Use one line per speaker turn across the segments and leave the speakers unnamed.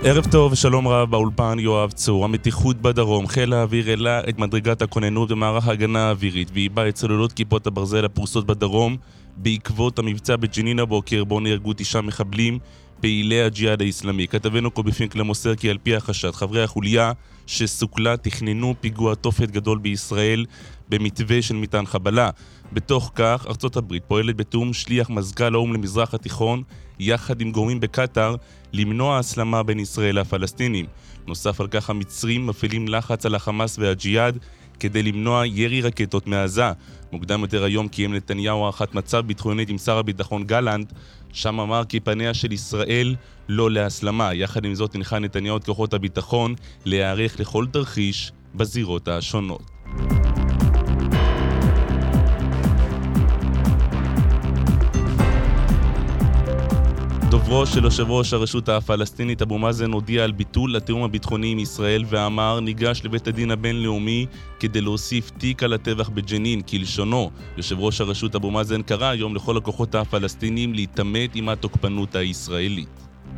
ערב טוב ושלום רב, באולפן יואב צור. המתיחות בדרום, חיל האוויר העלה את מדרגת הכוננות במערך ההגנה האווירית והיבה את צוללות כיפות הברזל הפרוסות בדרום בעקבות המבצע בג'נין הבוקר בו נהרגו 9 מחבלים פעילי הג'יהאד האסלאמי. כתבנו קובי פינקלר מוסר כי על פי החשד חברי החוליה שסוכלה תכננו פיגוע תופת גדול בישראל במתווה של מטען חבלה. בתוך כך ארצות הברית פועלת בתאום שליח מזכ"ל האו"ם למזרח התיכון יחד עם גורמים בקטר למנוע הסלמה בין ישראל לפלסטינים. נוסף על כך המצרים מפעילים לחץ על החמאס והג'יהאד כדי למנוע ירי רקטות מעזה. מוקדם יותר היום קיים נתניהו הערכת מצב ביטחונית עם שר הביטחון גלנט, שם אמר כי פניה של ישראל לא להסלמה. יחד עם זאת הנחה נתניהו את כוחות הביטחון להיערך לכל תרחיש בזירות השונות. דוברו של יושב ראש הרשות הפלסטינית אבו מאזן הודיע על ביטול התיאום הביטחוני עם ישראל ואמר ניגש לבית הדין הבינלאומי כדי להוסיף תיק על הטבח בג'נין כלשונו. יושב ראש הרשות אבו מאזן קרא היום לכל הכוחות הפלסטינים להתעמת עם התוקפנות הישראלית.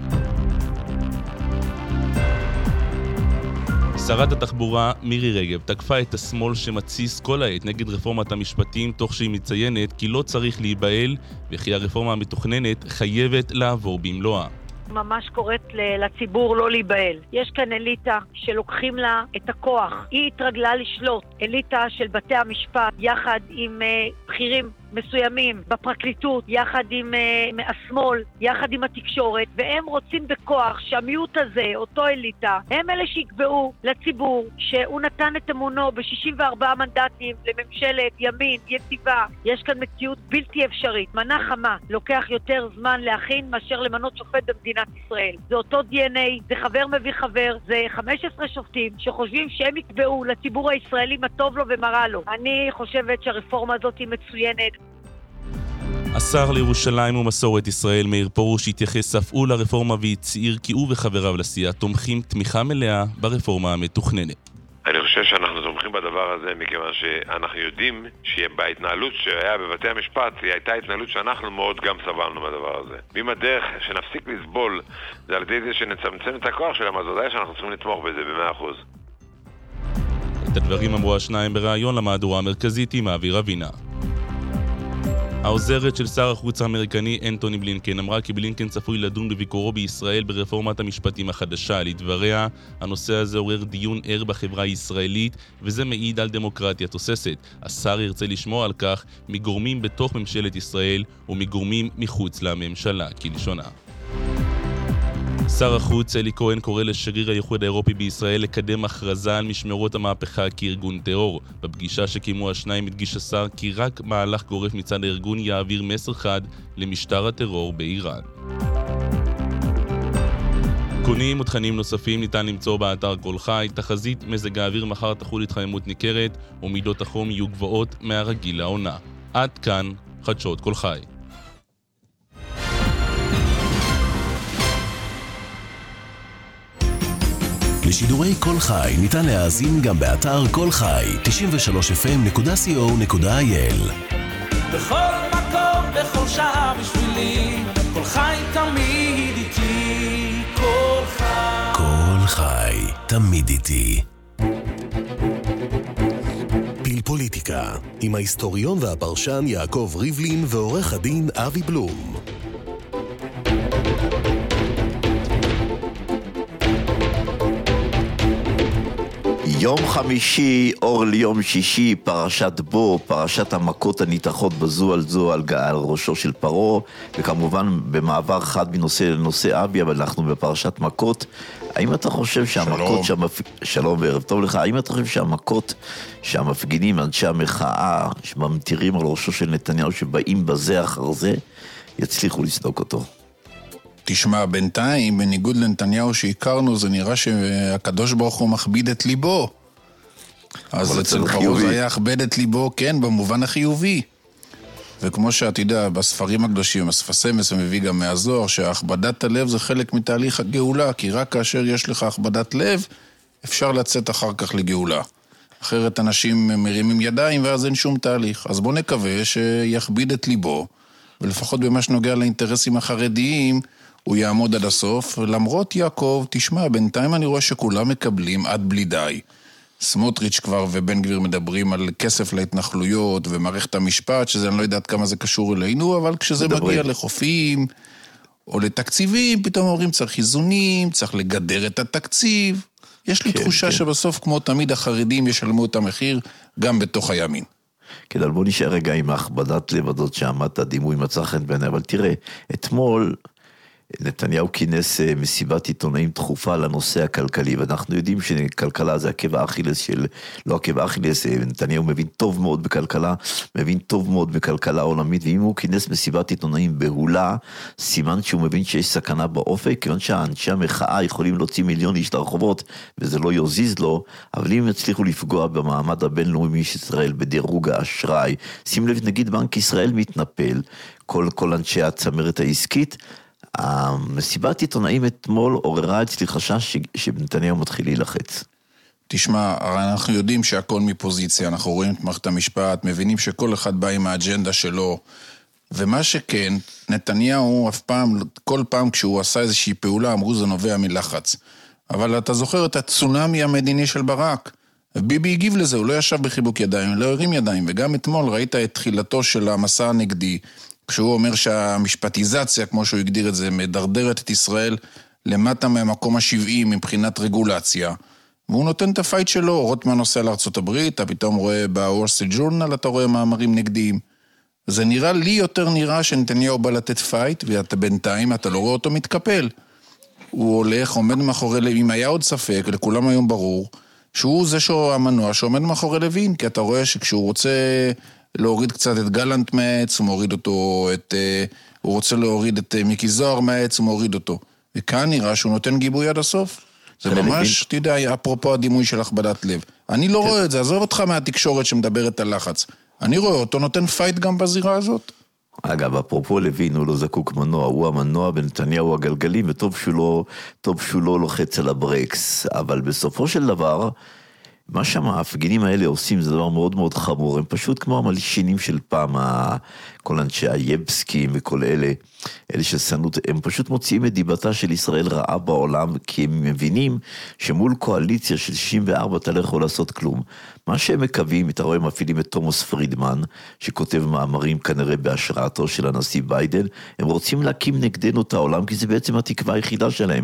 שרת התחבורה מירי רגב תקפה את השמאל שמציס כל העת נגד רפורמת המשפטים, תוך שהיא מציינת כי לא צריך להיבהל וכי הרפורמה המתוכננת חייבת לעבור במלואה.
ממש קוראת לציבור לא להיבהל. יש כאן אליטה שלוקחים לה את הכוח. היא התרגלה לשלוט. אליטה של בתי המשפט יחד עם בכירים מסוימים בפרקליטות, יחד עם השמאל, יחד עם התקשורת, והם רוצים בכוח שהמיעוט הזה, אותו אליטה, הם אלה שיקבעו לציבור שהוא נתן את אמונו ב-64 מנדטים לממשלת ימין יציבה. יש כאן מציאות בלתי אפשרית. מנה חמה לוקח יותר זמן להכין מאשר למנות שופט במדינת ישראל. זה אותו DNA, זה חבר מביא חבר, זה 15 שופטים שחושבים שהם יקבעו לציבור הישראלי מה טוב לו ומה רע לו. אני חושבת שהרפורמה הזאת היא מצוינת.
השר לירושלים ומסורת ישראל מאיר פרוש התייחס אף הוא לרפורמה והצהיר כי הוא וחבריו לסיעה תומכים תמיכה מלאה ברפורמה המתוכננת.
אני חושב שאנחנו תומכים בדבר הזה מכיוון שאנחנו יודעים שבהתנהלות שהיה בבתי המשפט היא הייתה התנהלות שאנחנו מאוד גם סבלנו מהדבר הזה. ואם הדרך שנפסיק לסבול זה על ידי זה שנצמצם את הכוח שלהם, אז ודאי שאנחנו צריכים לתמוך בזה ב100%.
את הדברים אמרו השניים בראיון למהדורה המרכזית עם אבי רבינה. העוזרת של שר החוץ האמריקני אנטוני בלינקן אמרה כי בלינקן צפוי לדון בביקורו בישראל ברפורמת המשפטים החדשה. לדבריה, הנושא הזה עורר דיון ער בחברה הישראלית וזה מעיד על דמוקרטיה תוססת. השר ירצה לשמוע על כך מגורמים בתוך ממשלת ישראל ומגורמים מחוץ לממשלה, כלשונה. שר החוץ אלי כהן קורא לשגריר האיחוד האירופי בישראל לקדם הכרזה על משמרות המהפכה כארגון טרור. בפגישה שקיימו השניים הדגיש השר כי רק מהלך גורף מצד הארגון יעביר מסר חד למשטר הטרור באיראן. עדכונים ותכנים נוספים ניתן למצוא באתר כל חי. תחזית מזג האוויר מחר תחול התחממות ניכרת ומידות החום יהיו גבוהות מהרגיל לעונה. עד כאן חדשות כל חי.
לשידורי כל חי ניתן להאזין גם באתר כל חי 93fm.co.il.
בכל מקום, בכל שעה בשבילי, כל חי תמיד איתי, כל חי.
כל חי תמיד איתי. פיל פוליטיקה עם ההיסטוריון והפרשן יעקב ריבלין ועורך הדין אבי בלום.
יום חמישי, אור ליום שישי, פרשת בו, פרשת המכות הניתחות בזו על זו על ראשו של פרעה, וכמובן במעבר חד מנושא לנושא אבי, אבל אנחנו בפרשת מכות. האם אתה חושב שהמכות שלום וערב טוב לך, האם אתה חושב שהמכות שהמפגינים, אנשי המחאה, שממטירים על ראשו של נתניהו, שבאים בזה אחר זה, יצליחו לסדוק אותו?
תשמע, בינתיים, בניגוד לנתניהו שהכרנו, זה נראה שהקדוש ברוך הוא מכביד את ליבו. אז אצל פרעה זה היה הכבד את ליבו, כן, במובן החיובי. וכמו שאתה יודע, בספרים הקדושים, הספסמס מביא גם מהזוהר, שהכבדת הלב זה חלק מתהליך הגאולה, כי רק כאשר יש לך הכבדת לב, אפשר לצאת אחר כך לגאולה. אחרת אנשים מרימים ידיים ואז אין שום תהליך. אז בוא נקווה שיכביד את ליבו, ולפחות במה שנוגע לאינטרסים החרדיים, הוא יעמוד עד הסוף, למרות יעקב, תשמע, בינתיים אני רואה שכולם מקבלים עד בלי די. סמוטריץ' כבר ובן גביר מדברים על כסף להתנחלויות ומערכת המשפט, שזה אני לא יודעת כמה זה קשור אלינו, אבל כשזה מגיע לחופים או לתקציבים, פתאום אומרים צריך איזונים, צריך לגדר את התקציב. יש לי תחושה שבסוף, כמו תמיד, החרדים ישלמו את המחיר גם בתוך הימין.
כן, אבל בוא נשאר רגע עם ההכבדת לב הזאת שעמדת דימוי מצא חן בעיני, אבל תראה, אתמול נתניהו כינס מסיבת עיתונאים דחופה לנושא הכלכלי, ואנחנו יודעים שכלכלה זה עקב האכילס של, לא עקב האכילס, נתניהו מבין טוב מאוד בכלכלה, מבין טוב מאוד בכלכלה עולמית, ואם הוא כינס מסיבת עיתונאים בהולה, סימן שהוא מבין שיש סכנה באופק, כיוון שהאנשי המחאה יכולים להוציא מיליון איש לרחובות, וזה לא יוזיז לו, אבל אם יצליחו לפגוע במעמד הבינלאומי של ישראל, בדירוג האשראי, שים לב, נגיד בנק ישראל מתנפל, כל אנשי הצמרת העסקית, המסיבת עיתונאים אתמול עוררה אצלי חשש שנתניהו מתחיל להילחץ.
תשמע, אנחנו יודעים שהכל מפוזיציה, אנחנו רואים את מערכת המשפט, מבינים שכל אחד בא עם האג'נדה שלו, ומה שכן, נתניהו אף פעם, כל פעם כשהוא עשה איזושהי פעולה, אמרו זה נובע מלחץ. אבל אתה זוכר את הצונמי המדיני של ברק, ביבי הגיב לזה, הוא לא ישב בחיבוק ידיים, לא הרים ידיים, וגם אתמול ראית את תחילתו של המסע הנגדי, כשהוא אומר שהמשפטיזציה, כמו שהוא הגדיר את זה, מדרדרת את ישראל למטה מהמקום ה-70 מבחינת רגולציה. והוא נותן את הפייט שלו, רוטמן נוסע לארצות הברית, אתה פתאום רואה ב-Wall Street Journal, אתה רואה מאמרים נגדיים. זה נראה לי יותר נראה שנתניהו בא לתת פייט, ואתה בינתיים, אתה לא רואה אותו מתקפל. הוא הולך, עומד מאחורי לוין, אם היה עוד ספק, לכולם היום ברור, שהוא זה המנוע שעומד מאחורי לוין, כי אתה רואה שכשהוא רוצה להוריד קצת את גלנט מהעץ, הוא מוריד אותו, הוא רוצה להוריד את מיקי זוהר מהעץ, הוא מוריד אותו. וכאן נראה שהוא נותן גיבוי עד הסוף. זה ממש, אתה יודע, אפרופו הדימוי של הכבדת לב. אני לא רואה את זה, עזוב אותך מהתקשורת שמדברת על לחץ. אני רואה אותו נותן פייט גם בזירה הזאת.
אגב, אפרופו לוין, הוא לא זקוק מנוע, הוא המנוע ונתניהו הגלגלים, וטוב שהוא לא לוחץ על הברקס. אבל בסופו של דבר, מה שהמפגינים האלה עושים זה דבר מאוד מאוד חמור, הם פשוט כמו המלשינים של פעם, כל אנשי היבסקים וכל אלה של סנות, הם פשוט מוציאים את דיבתה של ישראל רעה בעולם, כי הם מבינים שמול קואליציה של 64 אתה לא יכול לעשות כלום. מה שהם מקווים, אתה רואה, מפעילים את תומאס פרידמן, שכותב מאמרים כנראה בהשראתו של הנשיא ביידן, הם רוצים להקים נגדנו את העולם, כי זה בעצם התקווה היחידה שלהם.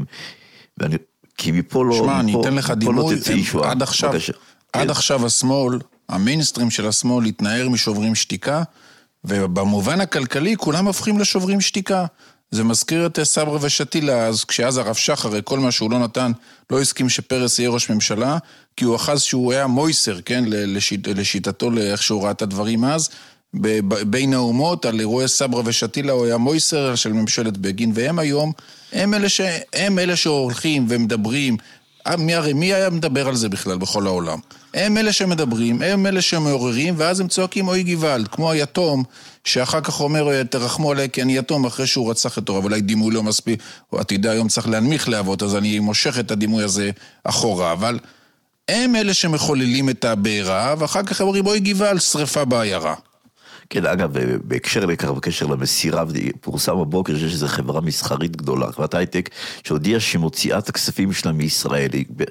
כי מפה לא...
שמע, אני אתן לך דימוי, עד עכשיו השמאל, המיינסטרים של השמאל התנער משוברים שתיקה, ובמובן הכלכלי כולם הופכים לשוברים שתיקה. זה מזכיר את סברה ושתילה, אז כשאז הרב שחר, כל מה שהוא לא נתן, לא הסכים שפרס יהיה ראש ממשלה, כי הוא אחז שהוא היה מויסר, כן, לשיטתו, לאיך שהוא ראה את הדברים אז, בין האומות, על אירועי סברה ושתילה, הוא היה מויסר של ממשלת בגין, והם היום, הם אלה שהולכים ומדברים, מי היה מדבר על זה בכלל בכל העולם? הם אלה שמדברים, הם אלה שמעוררים, ואז הם צועקים אוי גוואלד, כמו היתום, שאחר כך אומר, תרחמו עליי כי אני יתום אחרי שהוא רצח את הוריו, אולי דימוי לא מספיק, או עתידה היום צריך להנמיך לאבות, אז אני מושך את הדימוי הזה אחורה, אבל הם אלה שמחוללים את הבעירה, ואחר כך אומרים אוי גוואלד, שריפה בעיירה.
כן, אגב, בהקשר לכך, בקשר למסירה, פורסם בבוקר שיש איזו חברה מסחרית גדולה, חברת הייטק, שהודיעה שמוציאה את הכספים שלה מישראל.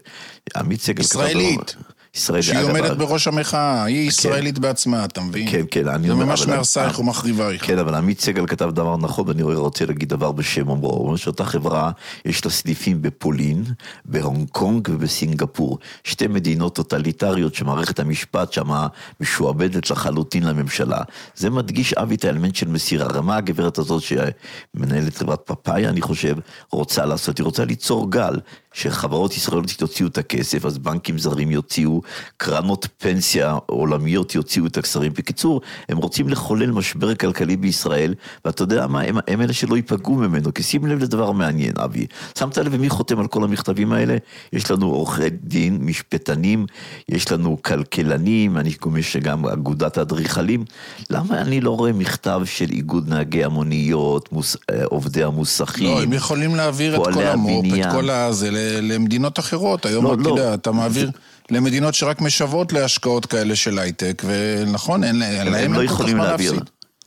ישראלית. שהיא עומדת בראש המחאה, היא ישראלית בעצמה, אתה מבין?
כן, כן.
זה ממש מהרסייך ומחריבייך.
כן, אבל עמית סגל כתב דבר נכון, ואני רוצה להגיד דבר בשם אומרו. הוא אומר שאותה חברה, יש לה סניפים בפולין, בהונג קונג ובסינגפור. שתי מדינות טוטליטריות שמערכת המשפט שמה משועבדת לחלוטין לממשלה. זה מדגיש אבי את האלמנט של מסירה. רמה הגברת הזאת שמנהלת חברת פפאיה, אני חושב, רוצה לעשות, היא רוצה ליצור גל. שחברות ישראליות יוציאו את הכסף, אז בנקים זרים יוציאו, קרנות פנסיה עולמיות יוציאו את הכספים. בקיצור, הם רוצים לחולל משבר כלכלי בישראל, ואתה יודע מה, הם אלה שלא ייפגעו ממנו, כי שים לב לדבר מעניין, אבי. שמת לב ומי חותם על כל המכתבים האלה? יש לנו עורכי דין, משפטנים, יש לנו כלכלנים, אני קורא שגם אגודת האדריכלים. למה אני לא רואה מכתב של איגוד נהגי המוניות, עובדי המוסכים?
לא, הם יכולים להעביר את כל המופ, את כל הזה, למדינות אחרות. היום אתה מעביר למדינות שרק משוות להשקעות כאלה של הייטק, ונכון, אין להם
לא יכולים להעביר.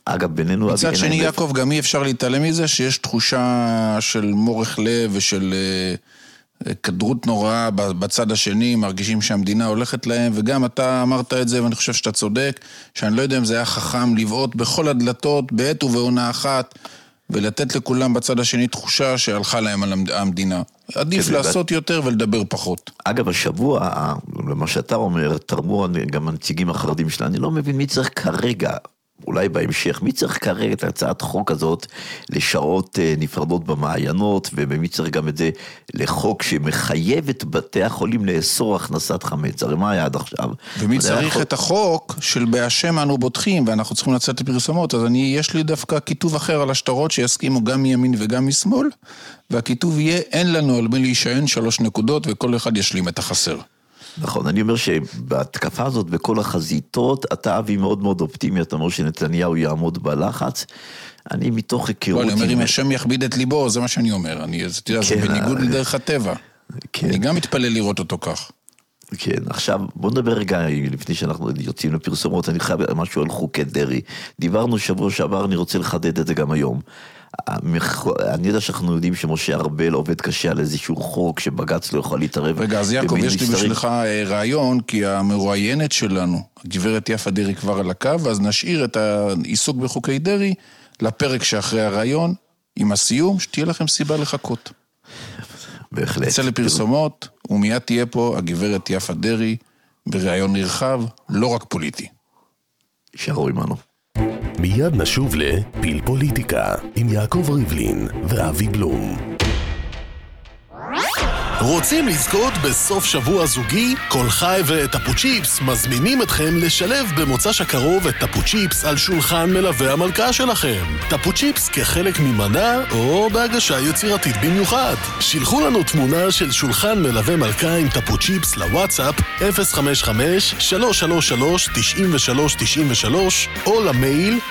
אגב, בינינו...
מצד שני, יעקב, גם אי אפשר להתעלם מזה שיש תחושה של מורך לב ושל כדרות נוראה בצד השני, מרגישים שהמדינה הולכת להם, וגם אתה אמרת את זה, ואני חושב שאתה צודק, שאני לא יודע אם זה היה חכם לבעוט בכל הדלתות, בעת ובעונה אחת, ולתת לכולם בצד השני תחושה שהלכה להם על המדינה. עדיף לעשות יותר ולדבר פחות.
אגב, השבוע, למה שאתה אומר, תרמו גם הנציגים החרדים שלה, אני לא מבין מי צריך כרגע, אולי בהמשך, מי צריך כרגע את הצעת חוק הזאת לשעות נפרדות במעיינות, ומי צריך גם את זה לחוק שמחייב את בתי החולים לאסור הכנסת חמץ, הרי מה היה עד עכשיו?
ומי צריך את החוק של בהשם אנו בוטחים, ואנחנו צריכים לצאת לפרסומות, אז יש לי דווקא כיתוב אחר על השטרות שיסכימו גם מימין וגם משמאל, והכיתוב יהיה אין לנו על מי להישען 3 נקודות, וכל אחד ישלים את החסר.
נכון, אני אומר שבהתקפה הזאת בכל החזיתות, אתה אבי מאוד מאוד אופטימי, אתה אומר שנתניהו יעמוד בלחץ, אני מתוך היכרות...
אני אומר, אם השם יכביד את ליבו, זה מה שאני אומר, זה בניגוד לדרך הטבע. אני גם מתפלל לראות אותו כך.
כן, עכשיו בוא נדבר רגע, לפני שאנחנו יוצאים לפרסומות, אני חייב משהו על חוקי דרי. דיברנו שבוע שעבר, אני רוצה לחדד את זה גם היום. אני יודע שאנחנו יודעים שמשה ארבל עובד קשה על איזשהו חוק שבגץ לא יכול להתערב.
רגע, אז יעקב, יש לי בשבילך רעיון, כי המרואיינת שלנו, הגברת יפה דרי כבר על הקו, אז נשאיר את העיסוק בחוקי דרי לפרק שאחרי הרעיון, עם הסיום, שתהיה לכם סיבה לחכות.
בהחלט.
נצא לפרסומות, ומיד תהיה פה הגברת יפה דרי, ברעיון נרחב, לא רק פוליטי.
יישארו עמנו.
מיד נשוב לפיל פוליטיקה עם יעקב ריבלין ואבי בלום. רוצים לזכות בסוף שבוע זוגי? כל חי וטפו צ'יפס מזמינים אתכם לשלב במוצ"ש הקרוב את טפו צ'יפס על שולחן מלווה המלכה שלכם. טפו צ'יפס כחלק ממנה או בהגשה יצירתית במיוחד. שילחו לנו תמונה של שולחן מלווה מלכה עם טפו צ'יפס לוואטסאפ 055-333-9393 או למייל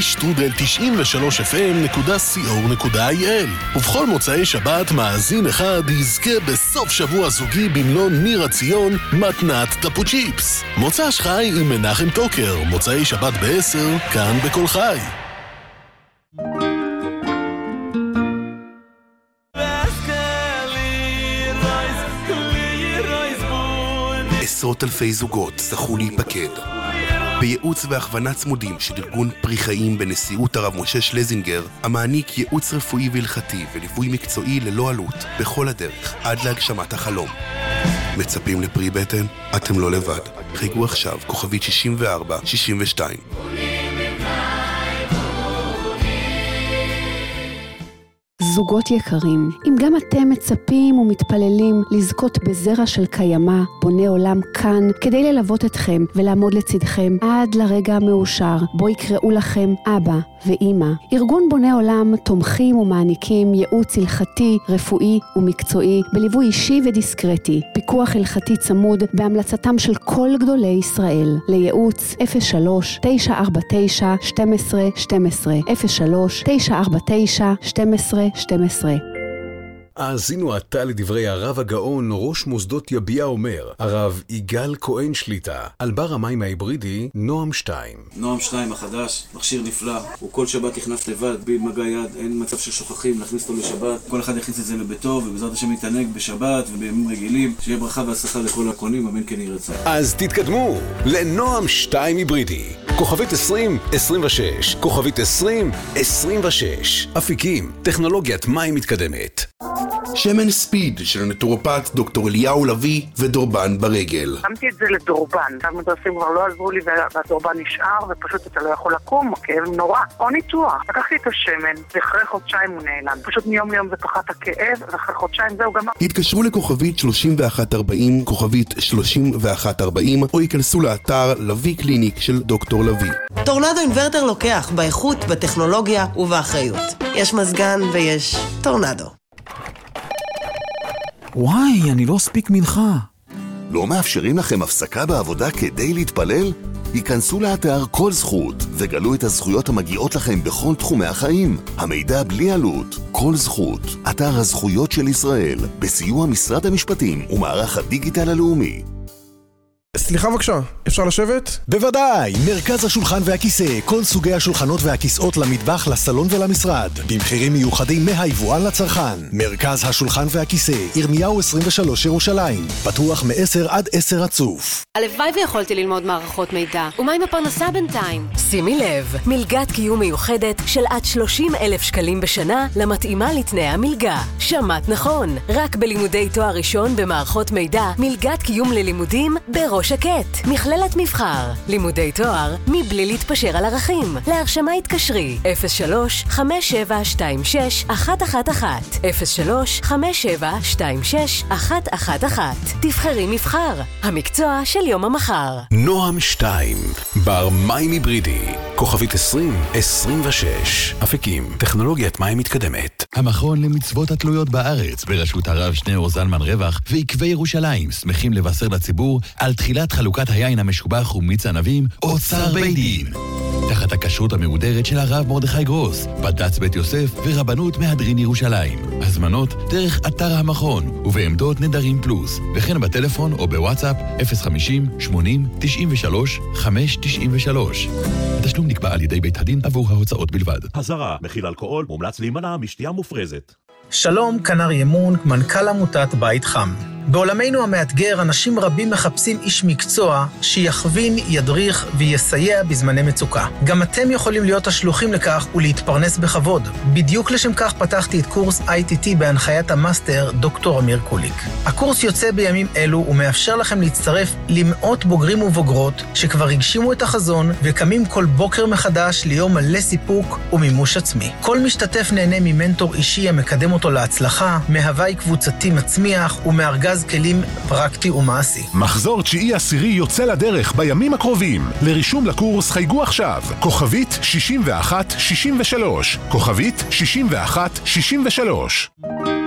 k-93fm.co.il. ובכל מוצאי שבת מאזין אחד יזכה בסוף שבוע זוגי במלון ניר הציון מתנת טפו צ'יפס. מוצ"ש חי עם מנחם טוקר, מוצאי שבת ב-10, כאן בכל חי.
עשרות אלפי זוגות זכו להיפקד. בייעוץ והכוונה צמודים של ארגון פרי חיים בנשיאות הרב משה שלזינגר, המעניק ייעוץ רפואי והלכתי וליווי מקצועי ללא עלות, בכל הדרך, עד להגשמת החלום. מצפים לפרי בטן? אתם לא לבד. חייגו עכשיו, כוכבית 6462.
זוגות יקרים, אם גם אתם מצפים ומתפללים לזכות בזרע של קיימה, בונה עולם כאן, כדי ללוות אתכם ולעמוד לצדכם עד לרגע המאושר, בו יקראו לכם אבא ואמא. ארגון בונה עולם תומכים ומעניקים ייעוץ הלכתי, רפואי ומקצועי, בליווי אישי ודיסקרטי, פיקוח הלכתי צמוד בהמלצתם של כל גדולי ישראל. לייעוץ 03-949-1212 03-949-1212.
האזינו עתה לדברי הרב הגאון ראש מוסדות יביע אומר, הרב יגאל כהן שליטה, על בר המים ההיברידי נועם 2.
נועם 2 החדש, מכשיר נפלא, הוא כל שבת נכנס לבד, במגע יד, אין מצב של שוכחים, להכניס אותו לשבת, כל אחד יכניס את זה לביתו, ובעזרת השם יתענג בשבת ובימים רגילים, שיהיה ברכה והצלחה לכל הקונים, אמן כן יהי רצון.
אז תתקדמו לנועם 2 היברידי, כוכבית 2026, כוכבית 2026, אפיקים, טכנולוגיית מים מתקדמת.
שמן ספיד של הנטורופט דוקטור אליהו לוי ודורבן ברגל.
שמתי את זה לדורבן, המדרסים כבר לא עזרו לי והדורבן נשאר ופשוט אתה לא יכול לקום, כאב נורא. או ניתוח, לקחתי את השמן ואחרי חודשיים הוא נעלם. פשוט מיום ליום זה פחת הכאב ואחרי חודשיים זהו גם...
התקשרו לכוכבית 3140, כוכבית 3140 או ייכנסו לאתר לוי קליניק של דוקטור לוי.
טורנדו אינברטר לוקח באיכות, בטכנולוגיה ובאחריות. יש מזגן ויש טורנדו.
וואי, אני לא אספיק מנחה.
לא מאפשרים לכם הפסקה בעבודה כדי להתפלל? היכנסו לאתר כל זכות וגלו את הזכויות המגיעות לכם בכל תחומי החיים. המידע בלי עלות. כל זכות. אתר הזכויות של ישראל. בסיוע משרד המשפטים ומערך הדיגיטל הלאומי.
סליחה בבקשה, אפשר לשבת?
בוודאי, מרכז השולחן והכיסא, כל סוגי השולחנות והכיסאות למטבח, לסלון ולמשרד, במחירים מיוחדים מהיבואן לצרכן. מרכז השולחן והכיסא, ירמיהו 23 ירושלים, פתוח מ-10 עד 10 רצוף.
הלוואי ויכולתי ללמוד מערכות מידע. ומה עם הפרנסה בינתיים? שימי לב, מלגת קיום מיוחדת של עד 30,000 שקלים בשנה למתאימה לתנאי המלגה. שמעת נכון, רק בלימודי תואר ראשון במערכות מידע, מלגת קיום ללימודים בראש שקט. מכללת מבחר, לימודי תואר מבלי להתפשר על ערכים. להרשמה התקשרי 03-5726-111 03-5726-111. תבחרי מבחר, המקצוע של יום המחר.
נועם 2, בר מים היברידי, כוכבית 2026, אפיקים, טכנולוגיית מים מתקדמת.
המכון למצוות התלויות בארץ בראשות הרב שניאור זלמן רווח ועקבי ירושלים שמחים לבשר לציבור על תחילת חלוקת היין המשובח ומיץ ענבים אוצר בית דין. תחת הכשרות המהודרת של הרב מרדכי גרוס, בד"ץ בית יוסף ורבנות מהדרין ירושלים. הזמנות דרך אתר המכון ובעמדות נדרים פלוס, וכן בטלפון או בוואטסאפ 050-80-93-593. התשלום נקבע על ידי בית הדין עבור ההוצאות בלבד.
הזרה, מכיל אלכוהול, מומלץ להימנע משתייה מופרזת.
שלום, כנר ימון, מנכ"ל עמותת בית חם. בעולמנו המאתגר, אנשים רבים מחפשים איש מקצוע שיכווין, ידריך ויסייע בזמני מצוקה. גם אתם יכולים להיות השלוחים לכך ולהתפרנס בכבוד. בדיוק לשם כך פתחתי את קורס ITT בהנחיית המאסטר דוקטור אמיר קוליק. הקורס יוצא בימים אלו ומאפשר לכם להצטרף למאות בוגרים ובוגרות שכבר הגשימו את החזון וקמים כל בוקר מחדש ליום מלא סיפוק ומימוש עצמי. כל משתתף נהנה ממנטור אישי המקדם אותו להצלחה, מהווי קבוצתי מצמיח ומארגז כלים פרקטי ומעשי.
מחזור 9/10 יוצא לדרך בימים הקרובים. לרישום לקורס חייגו עכשיו, כוכבית 6163, כוכבית 6163.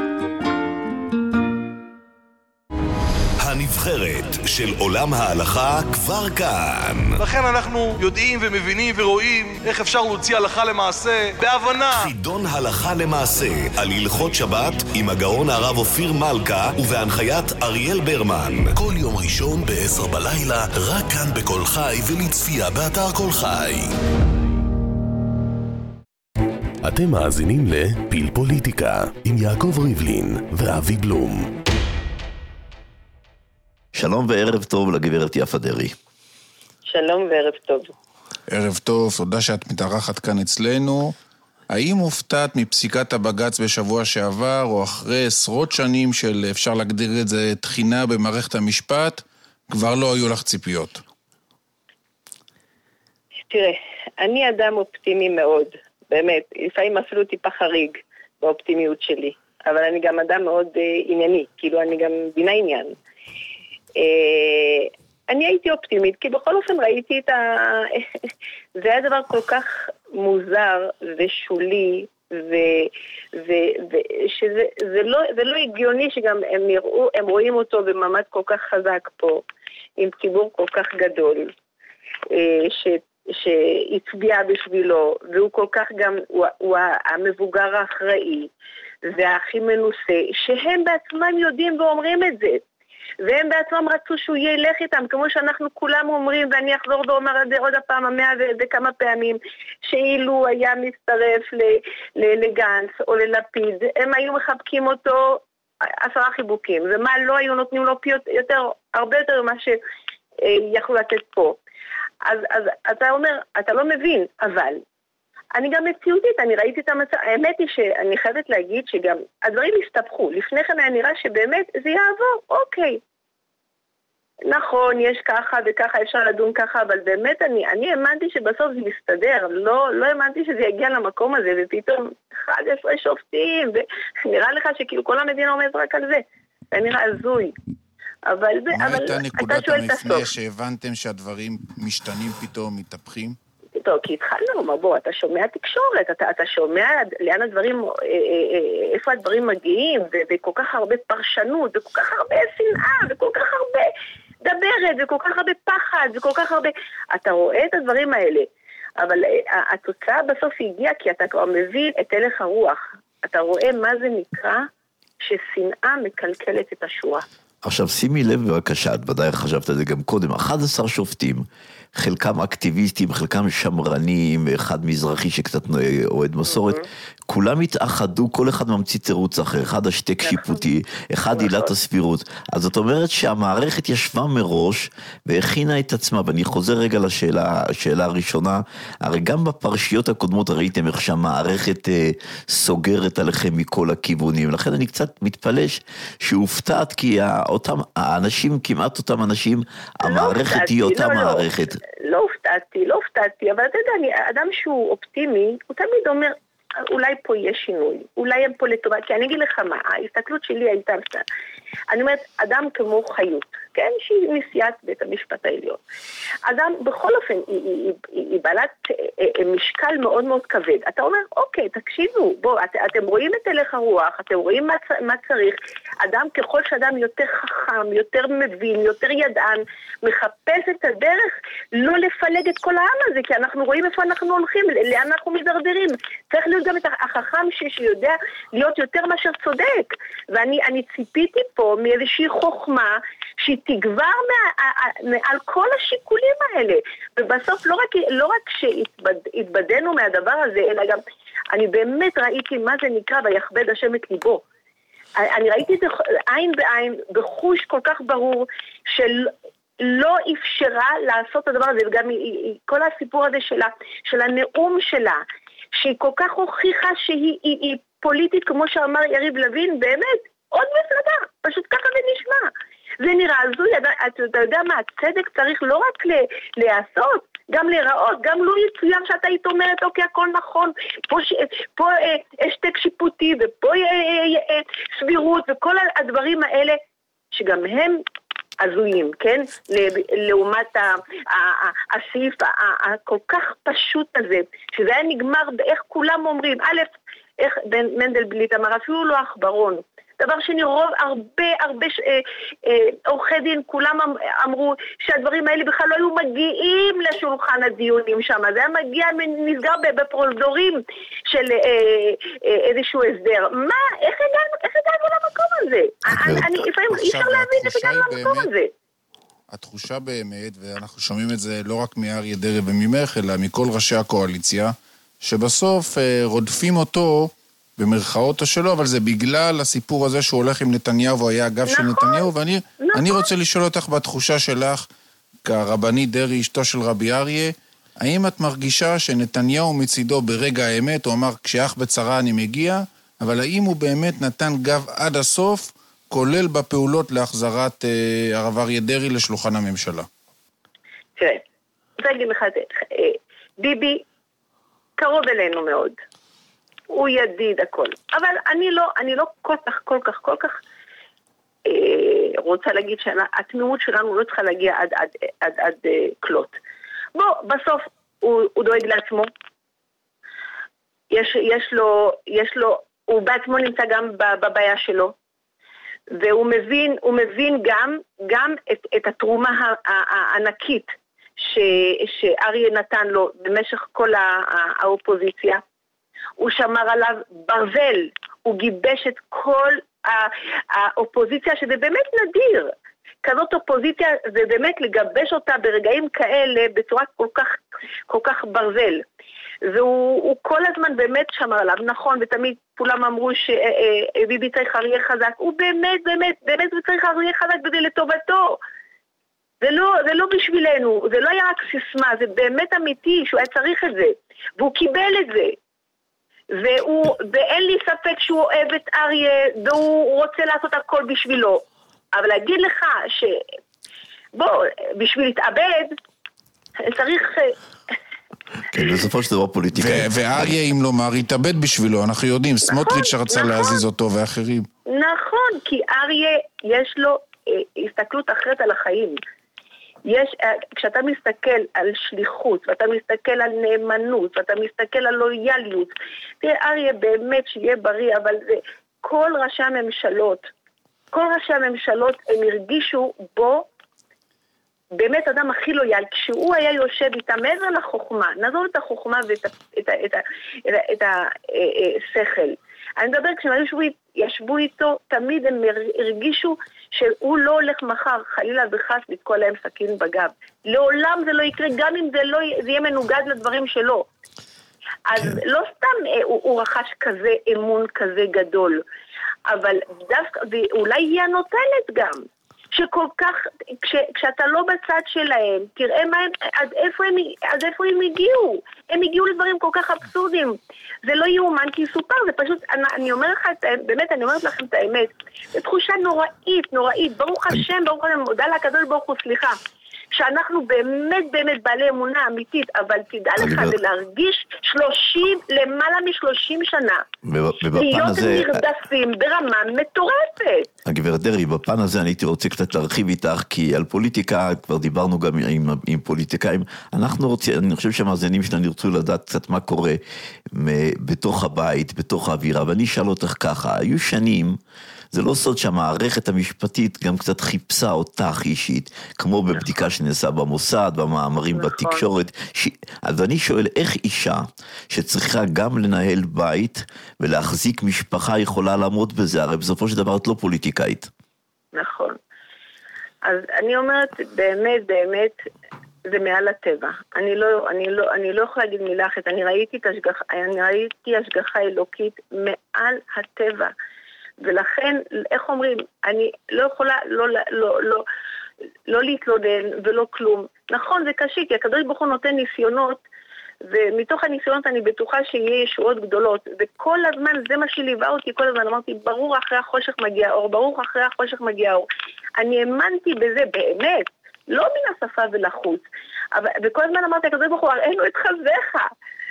הנבחרת של עולם ההלכה כבר כאן.
לכן אנחנו יודעים ומבינים ורואים איך אפשר להוציא הלכה למעשה בהבנה.
חידון הלכה למעשה על הלכות שבת עם הגאון הרב אופיר מלכה ובהנחיית אריאל ברמן. כל יום ראשון ב-10 בלילה, רק כאן בכל חי ולצפייה באתר כל חי. אתם מאזינים לפיל פוליטיקה עם יעקב ריבלין ואבי בלום.
שלום וערב טוב לגברת יפה דרי.
שלום וערב טוב.
ערב טוב, תודה שאת מתארחת כאן אצלנו. האם הופתעת מפסיקת הבג"ץ בשבוע שעבר, או אחרי עשרות שנים של, אפשר להגדיר את זה, תחינה במערכת המשפט, כבר לא היו לך ציפיות?
תראה, אני אדם אופטימי מאוד, באמת, לפעמים אפילו טיפה חריג באופטימיות שלי, אבל אני גם אדם מאוד ענייני, כאילו אני גם בינה עניין. אני הייתי אופטימית, כי בכל אופן ראיתי את זה היה דבר כל כך מוזר ושולי, שזה לא הגיוני שגם הם רואים אותו במעמד כל כך חזק פה, עם ציבור כל כך גדול, שהצביע בשבילו, והוא כל כך גם, הוא המבוגר האחראי, והכי מנוסה, שהם בעצמם יודעים ואומרים את זה. והם בעצמם רצו שהוא ילך איתם, כמו שאנחנו כולם אומרים, ואני אחזור ואומר את זה עוד הפעם 100 וכמה פעמים, שאילו היה מצטרף לגנץ או ללפיד, הם היו מחבקים אותו 10 חיבוקים, ומה לא היו נותנים לו יותר, הרבה יותר ממה שיכולו לתת פה. אז אתה אומר, אתה לא מבין, אבל אני גם מציאותית, אני ראיתי את המצב, האמת היא שאני חייבת להגיד שגם הדברים הסתבכו, לפני כן היה נראה שבאמת זה יעבור, אוקיי. נכון, יש ככה וככה, אפשר לדון ככה, אבל באמת אני האמנתי שבסוף זה מסתדר, לא האמנתי שזה יגיע למקום הזה, ופתאום 11 שופטים, ונראה לך שכאילו כל המדינה עומדת רק על זה, זה נראה הזוי. אבל
מה הייתה נקודת המפנה שהבנתם שהדברים משתנים פתאום, מתהפכים?
טוב, כי התחלנו, בוא, אתה שומע תקשורת, אתה שומע לאן הדברים, איפה הדברים מגיעים, וכל כך הרבה פרשנות, וכל כך הרבה שנאה, וכל כך הרבה דברת, וכל כך הרבה פחד, וכל כך הרבה, אתה רואה את הדברים האלה, אבל התוצאה בסוף הגיעה, כי אתה כבר מבין את הלך הרוח, אתה רואה מה זה נקרא, ששנאה מקלקלת את השורה.
עכשיו, שימי לב בבקשה, את ודאי חשבת על זה גם קודם, 11 שופטים, חלקם אקטיביסטים, חלקם שמרנים, אחד מזרחי שקצת אוהד מסורת, כולם התאחדו, כל אחד ממציא תירוץ אחר, אחד השתק שיפוטי, אחד עילת הסבירות. אז זאת אומרת שהמערכת ישבה מראש והכינה את עצמה, ואני חוזר רגע לשאלה הראשונה, הרי גם בפרשיות הקודמות ראיתם איך שהמערכת סוגרת עליכם מכל הכיוונים, לכן אני קצת מתפלש שהופתעת, כי אותם האנשים, כמעט אותם אנשים, המערכת היא אותה מערכת.
לא הופתעתי, אבל אתה יודע, אדם שהוא אופטימי, הוא תמיד אומר, אולי פה יש שינוי, אולי הם פה לטובה, כי אני אגיד לך מה, ההסתכלות שלי הייתה, אני אומרת, אדם כמו חיות, כן, שהיא נשיאת בית המשפט העליון. אדם, בכל אופן, היא בעלת משקל מאוד מאוד כבד. אתה אומר, אוקיי, תקשיבו, בואו, אתם רואים את הלך הרוח, אתם רואים מה צריך. אדם, ככל שאדם יותר חכם, יותר מבין, יותר ידען, מחפש את הדרך לא לפלג את כל העם הזה, כי אנחנו רואים איפה אנחנו הולכים, לאן אנחנו מדרדרים. צריך להיות גם את החכם שיודע להיות יותר מאשר צודק. ואני ציפיתי פה מאיזושהי חוכמה שהיא תגבר על כל השיקולים האלה. ובסוף לא רק שהתבדנו מהדבר הזה, אלא גם אני באמת ראיתי מה זה נקרא ויכבד השם את ליבו. אני ראיתי את זה עין בעין, בחוש כל כך ברור שלא אפשרה לעשות את הדבר הזה, וגם כל הסיפור הזה של הנאום שלה, שהיא כל כך הוכיחה שהיא פוליטית, כמו שאמר יריב לוין, באמת, עוד מפלגה, פשוט ככה זה נשמע. זה נראה הזוי, אתה יודע מה, הצדק צריך לא רק להיעשות, גם להיראות, גם לא יצוין שאתה היית אומרת, אוקיי, הכל נכון, פה השתק שיפוטי, ופה סבירות, וכל הדברים האלה, שגם הם הזויים, כן? לעומת הסעיף הכל כך פשוט הזה, שזה היה נגמר באיך כולם אומרים, א', איך מנדלבליט אמר, אפילו לא אחברון, דבר שני, הרבה עורכי דין, כולם אמרו שהדברים האלה בכלל לא היו מגיעים לשולחן הדיונים שם, זה היה מגיע, נסגר בפרוזדורים של איזשהו הסדר. מה? איך הגענו למקום הזה? לפעמים אי אפשר להבין איך הגענו למקום הזה.
התחושה באמת, ואנחנו שומעים את זה לא רק מאריה דרעי וממך, אלא מכל ראשי הקואליציה, שבסוף רודפים אותו במרכאות שלו, אבל זה בגלל הסיפור הזה שהוא הולך עם נתניהו, והוא היה אגב של נתניהו, ואני רוצה לשאול אותך בתחושה שלך, כרבנית דרעי, אשתו של רבי אריה, האם את מרגישה שנתניהו מצידו ברגע האמת, הוא אמר, כשאח בצרה אני מגיע, אבל האם הוא באמת נתן גב עד הסוף, כולל בפעולות להחזרת הרב אריה דרעי לשולחן הממשלה?
תראה, אני אגיד לך, ביבי קרוב אלינו מאוד. הוא ידיד הכל. אבל אני לא כל כך רוצה להגיד שהתמימות שלנו לא צריכה להגיע עד כלות. בוא, בסוף הוא דואג לעצמו. יש לו, הוא בעצמו נמצא גם בבעיה שלו. והוא מבין גם את התרומה הענקית שאריה נתן לו במשך כל האופוזיציה. הוא שמר עליו ברזל, הוא גיבש את כל האופוזיציה, שזה באמת נדיר. כזאת אופוזיציה, זה באמת לגבש אותה ברגעים כאלה, בצורה כל כך ברזל. והוא כל הזמן באמת שמר עליו, נכון, ותמיד כולם אמרו שביבי צריך אריה חזק, הוא באמת צריך אריה חזק בזה לטובתו. זה לא בשבילנו, זה לא היה רק סיסמה, זה באמת אמיתי שהוא היה צריך את זה, והוא קיבל את זה. ואין לי ספק שהוא אוהב את אריה, והוא רוצה לעשות הכל בשבילו. אבל להגיד לך בוא, בשביל להתאבד, צריך...
כן, בסופו של דבר פוליטיקאי.
ואריה, אם לומר, התאבד בשבילו, אנחנו יודעים, סמוטריץ' רצה להזיז אותו ואחרים.
נכון, כי אריה יש לו הסתכלות אחרת על החיים. כשאתה מסתכל על שליחות, ואתה מסתכל על נאמנות, ואתה מסתכל על לויאליות, תראה, אריה באמת שיהיה בריא, אבל זה כל ראשי הממשלות הם הרגישו בו באמת אדם הכי לויאל, כשהוא היה יושב איתה מעבר לחוכמה, נעזוב את החוכמה ואת השכל. אני מדבר, כשהם ישבו איתו, תמיד הם הרגישו שהוא לא הולך מחר, חלילה וחס, לתקוע להם סכין בגב. לעולם זה לא יקרה, גם אם זה יהיה מנוגד לדברים שלו. אז לא סתם הוא רכש כזה אמון כזה גדול, אבל דווקא, ואולי היא הנוטלת גם, שכל כך, כשאתה לא בצד שלהם, תראה עד איפה הם הגיעו. הם הגיעו לדברים כל כך אבסורדים. זה לא יאומן כי סופר, זה פשוט, אני אומר לך, באמת, אני אומרת לכם את האמת, זו תחושה נוראית, ברוך השם, מודה לקדוש ברוך הוא, סליחה, שאנחנו באמת בעלי אמונה אמיתית, אבל תדע לך, זה להרגיש למעלה מ-30 שנה. להיות נרדפים ברמה מטורפת.
הגברת דרי, בפן הזה אני הייתי רוצה קצת להרחיב איתך, כי על פוליטיקה, כבר דיברנו גם עם פוליטיקאים, אני חושב שהמאזינים שלנו ירצו לדעת קצת מה קורה בתוך הבית, בתוך האווירה, ואני אשאל אותך ככה, היו שנים, זה לא סוד שהמערכת המשפטית גם קצת חיפשה אותך אישית, כמו בבדיקה שנעשה במוסד, במאמרים בתקשורת. אז אני שואל, איך אישה שצריכה גם לנהל בית ולהחזיק משפחה יכולה לעמוד בזה? הרי בסופו של דבר את לא פוליטיקאית.
נכון. אז אני אומרת, באמת, זה מעל הטבע. אני לא יכולה להגיד מילה אחת. אני ראיתי השגחה אלוקית מעל הטבע. ולכן, איך אומרים, אני לא יכולה לא להתלונן ולא כלום. נכון, זה קשה, כי הקדוש ברוך הוא נותן ניסיונות, ומתוך הניסיונות אני בטוחה שיהיה ישועות גדולות, וכל הזמן זה מה שליווה אותי, כל הזמן אמרתי, ברור אחרי החושך מגיע אור, ברור אחרי החושך מגיע אור. אני האמנתי בזה באמת, לא מן השפה ולחוץ, וכל הזמן אמרתי, הקדוש ברוך הוא, הראינו את חזיך.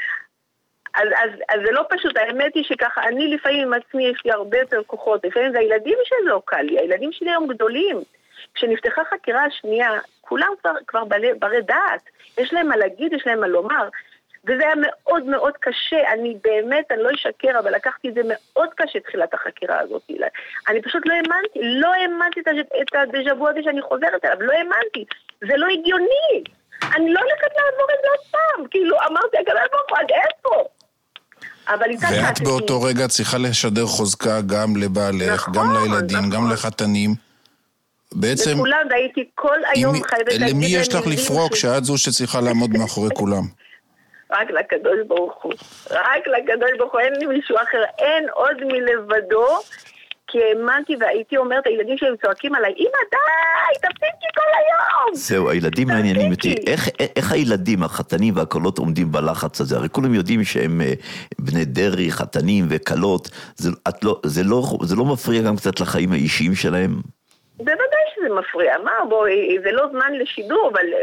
אז זה לא פשוט, האמת היא שככה, אני לפעמים עם עצמי יש לי הרבה יותר כוחות, לפעמים זה הילדים שלא קל לי, הילדים שלי היום גדולים. כשנפתחה חקירה השנייה, כולם כבר ברי דעת, יש להם מה להגיד, יש להם מה לומר, וזה היה מאוד מאוד קשה, אני לא אשקר, אבל לקחתי את זה מאוד קשה תחילת החקירה הזאת. אני פשוט לא האמנתי את הדז'ה-וו הזה שאני חוזרת אליו, לא האמנתי, זה לא הגיוני. אני לא הולכת לעבור את זה עוד פעם, כאילו אמרתי, הקדוש ברוך הוא, עד איפה?
ואת באותו רגע צריכה לשדר חוזקה גם לבעלך, גם לילדים, גם לחתנים. בעצם,
לכולם, והייתי כל היום חייבת להגיד
למי יש לך לפרוק שאת זו שצריכה לעמוד מאחורי כולם?
רק לקדוש ברוך הוא. רק לקדוש ברוך הוא, אין לי מישהו אחר, אין עוד מלבדו, כי האמנתי והייתי אומרת, הילדים שהם צועקים עליי, אמא די, תפסיקי כל היום.
זהו, הילדים מעניינים אותי. איך הילדים, החתנים והקולות עומדים בלחץ הזה? הרי כולם יודעים שהם בני דרי, חתנים וקלות, זה לא מפריע גם קצת לחיים האישיים שלהם?
בוודאי שזה מפריע, זה לא זמן לשידור, אבל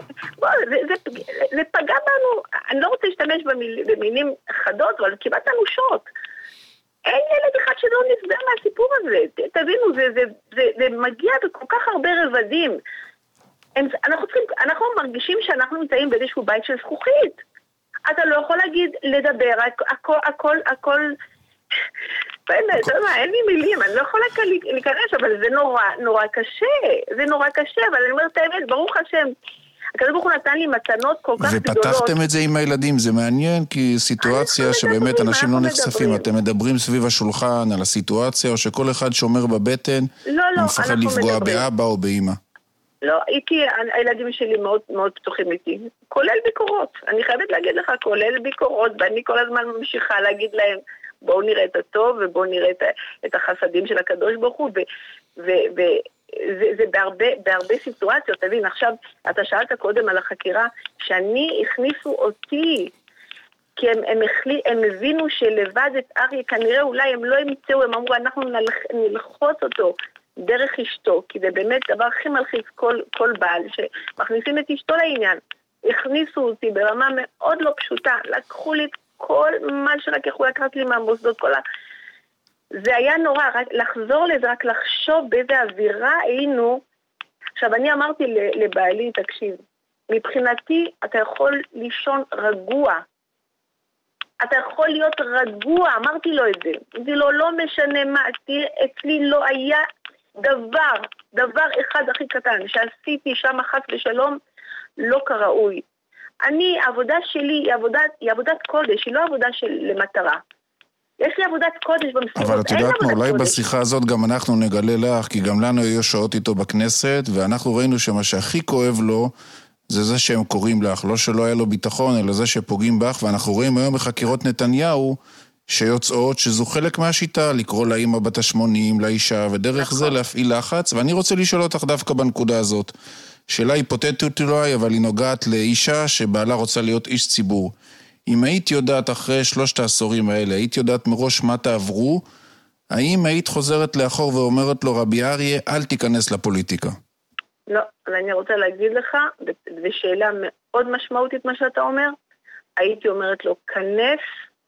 זה פגע בנו, אני לא רוצה להשתמש במילים חדות, אבל כמעט אנושות. אין ילד אחד שלא נפגע מהסיפור הזה, תבינו, זה מגיע בכל כך הרבה רבדים. אנחנו מרגישים שאנחנו נמצאים באיזשהו בית של זכוכית. אתה לא יכול לדבר, הכל, באמת, אין לי מילים, אני לא יכולה להיכנס, אבל זה נורא קשה, אבל אני אומרת האמת, ברוך השם, הקדוש ברוך הוא נתן לי מתנות כל כך גדולות.
ופתחתם את זה עם הילדים, זה מעניין, כי סיטואציה שבאמת אנשים לא נחשפים, אתם מדברים סביב השולחן על הסיטואציה, או שכל אחד שומר בבטן, ומפחד לפגוע באבא או באמא.
לא, הילדים שלי מאוד מאוד פתוחים איתי, כולל ביקורות, אני חייבת להגיד לך, כולל ביקורות, ואני כל הזמן ממשיכה להגיד להם, בואו נראה את הטוב, ובואו נראה את החסדים של הקדוש ברוך הוא, זה בהרבה סיטואציות. תבין, עכשיו, אתה שאלת קודם על החקירה, שאני הכניסו אותי, כי הם הבינו שלבד את אריה, כנראה אולי הם לא ימצאו, הם אמרו, אנחנו נלחוץ אותו דרך אשתו, כי זה באמת דבר הכי מלחיץ כל בעל, שמכניסים את אשתו לעניין. הכניסו אותי ברמה מאוד לא פשוטה, לקחו לי כל מה שרק יכולו לקחת לי מהמוסדות, זה היה נורא, רק לחזור לזה, רק לחשוב באיזה אווירה היינו. עכשיו, אני אמרתי לבעלי, תקשיב, מבחינתי אתה יכול לישון רגוע. אתה יכול להיות רגוע, אמרתי לו את זה. אמרתי לו, לא משנה מה, אצלי לא היה דבר אחד הכי קטן שעשיתי שם חס ושלום לא כראוי. העבודה שלי היא עבודת קודש, היא לא עבודה למטרה. יש לי עבודת קודש במסירות.
אבל את יודעת מה, אולי בשיחה הזאת גם אנחנו נגלה לך, כי גם לנו היו שעות איתו בכנסת, ואנחנו ראינו שמה שהכי כואב לו, זה שהם קוראים לך, לא שלא היה לו ביטחון, אלא זה שפוגעים בך, ואנחנו רואים היום בחקירות נתניהו, שיוצאות שזו חלק מהשיטה, לקרוא לאמא בת ה-80, לאישה, ודרך זה להפעיל לחץ, ואני רוצה לשאול אותך דווקא בנקודה הזאת. שאלה היפותטית אולי, אבל היא נוגעת לאישה שבעלה רוצה להיות איש ציבור. אם היית יודעת אחרי 3 העשורים האלה, היית יודעת מראש מה תעברו, האם היית חוזרת לאחור ואומרת לו, רבי אריה, אל תיכנס לפוליטיקה?
לא, אבל אני רוצה להגיד לך, בשאלה מאוד משמעותית מה שאתה אומר, הייתי אומרת לו, כנס,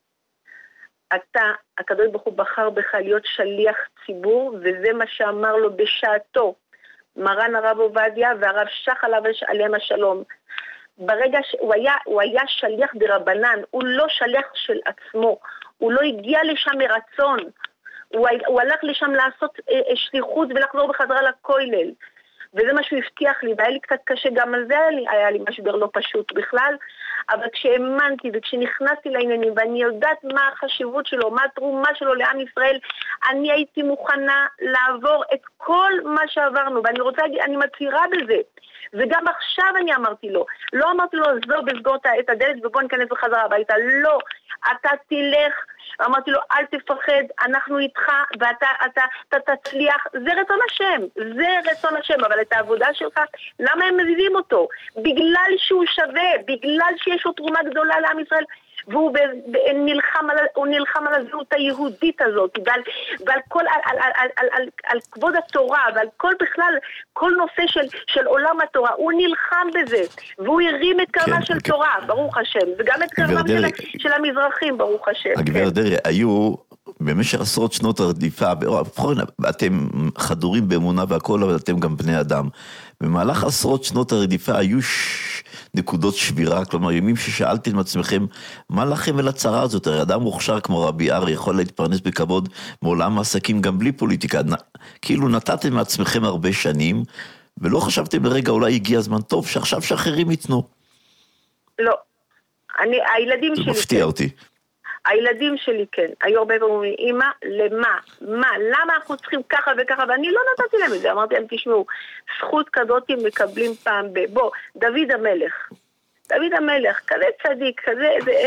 הקדוש ברוך הוא בחר בך להיות שליח ציבור, וזה מה שאמר לו בשעתו, מרן הרב עובדיה והרב שח עליהם השלום. ברגע שהוא היה שליח דרבנן, הוא לא שליח של עצמו, הוא לא הגיע לשם מרצון, הוא הלך לשם לעשות שליחות ולחזור בחזרה לכולל, וזה מה שהוא הבטיח לי, והיה לי קצת קשה, גם על זה היה לי משבר לא פשוט בכלל, אבל כשהאמנתי וכשנכנסתי לעניינים, ואני יודעת מה החשיבות שלו, מה התרומה שלו לעם ישראל, אני הייתי מוכנה לעבור את כל מה שעברנו, ואני רוצה להגיד, אני מצהירה בזה, וגם עכשיו אני אמרתי לו, לא אמרתי לו, זו בסגור את הדלת ובוא ניכנס בחזרה הביתה, לא, אתה תלך, אמרתי לו, אל תפחד, אנחנו איתך, ואתה תצליח, זה רצון השם, אבל את העבודה שלך, למה הם מזיזים אותו? בגלל שהוא שווה, בגלל שיש לו תרומה גדולה לעם ישראל, והוא נלחם על הזהות היהודית הזאת, ועל כל, על כבוד התורה, ועל כל בכלל, כל נושא של עולם התורה, הוא נלחם בזה, והוא הרים את קרמה של תורה, ברוך השם, וגם את קרמה של המזרחים, ברוך השם.
הגברת דרעי, היו במשך עשרות שנות הרדיפה, אתם חדורים באמונה והכל, אבל אתם גם בני אדם. במהלך עשרות שנות הרדיפה היו נקודות שבירה, כלומר ימים ששאלתם עצמכם, מה לכם ולצרה הזאת? הרי אדם מוכשר כמו רבי אריה יכול להתפרנס בכבוד מעולם העסקים גם בלי פוליטיקה. כאילו נתתם מעצמכם הרבה שנים, ולא חשבתם ברגע אולי הגיע הזמן טוב, שעכשיו שאחרים יתנו.
לא. הילדים שלי...
זה מפתיע אותי.
הילדים שלי כן, היו הרבה פעמים, אמא, למה? למה אנחנו צריכים ככה וככה? ואני לא נתתי להם את זה, אמרתי להם, תשמעו, זכות כזאת מקבלים פעם בוא, דוד המלך, כזה צדיק, כזה,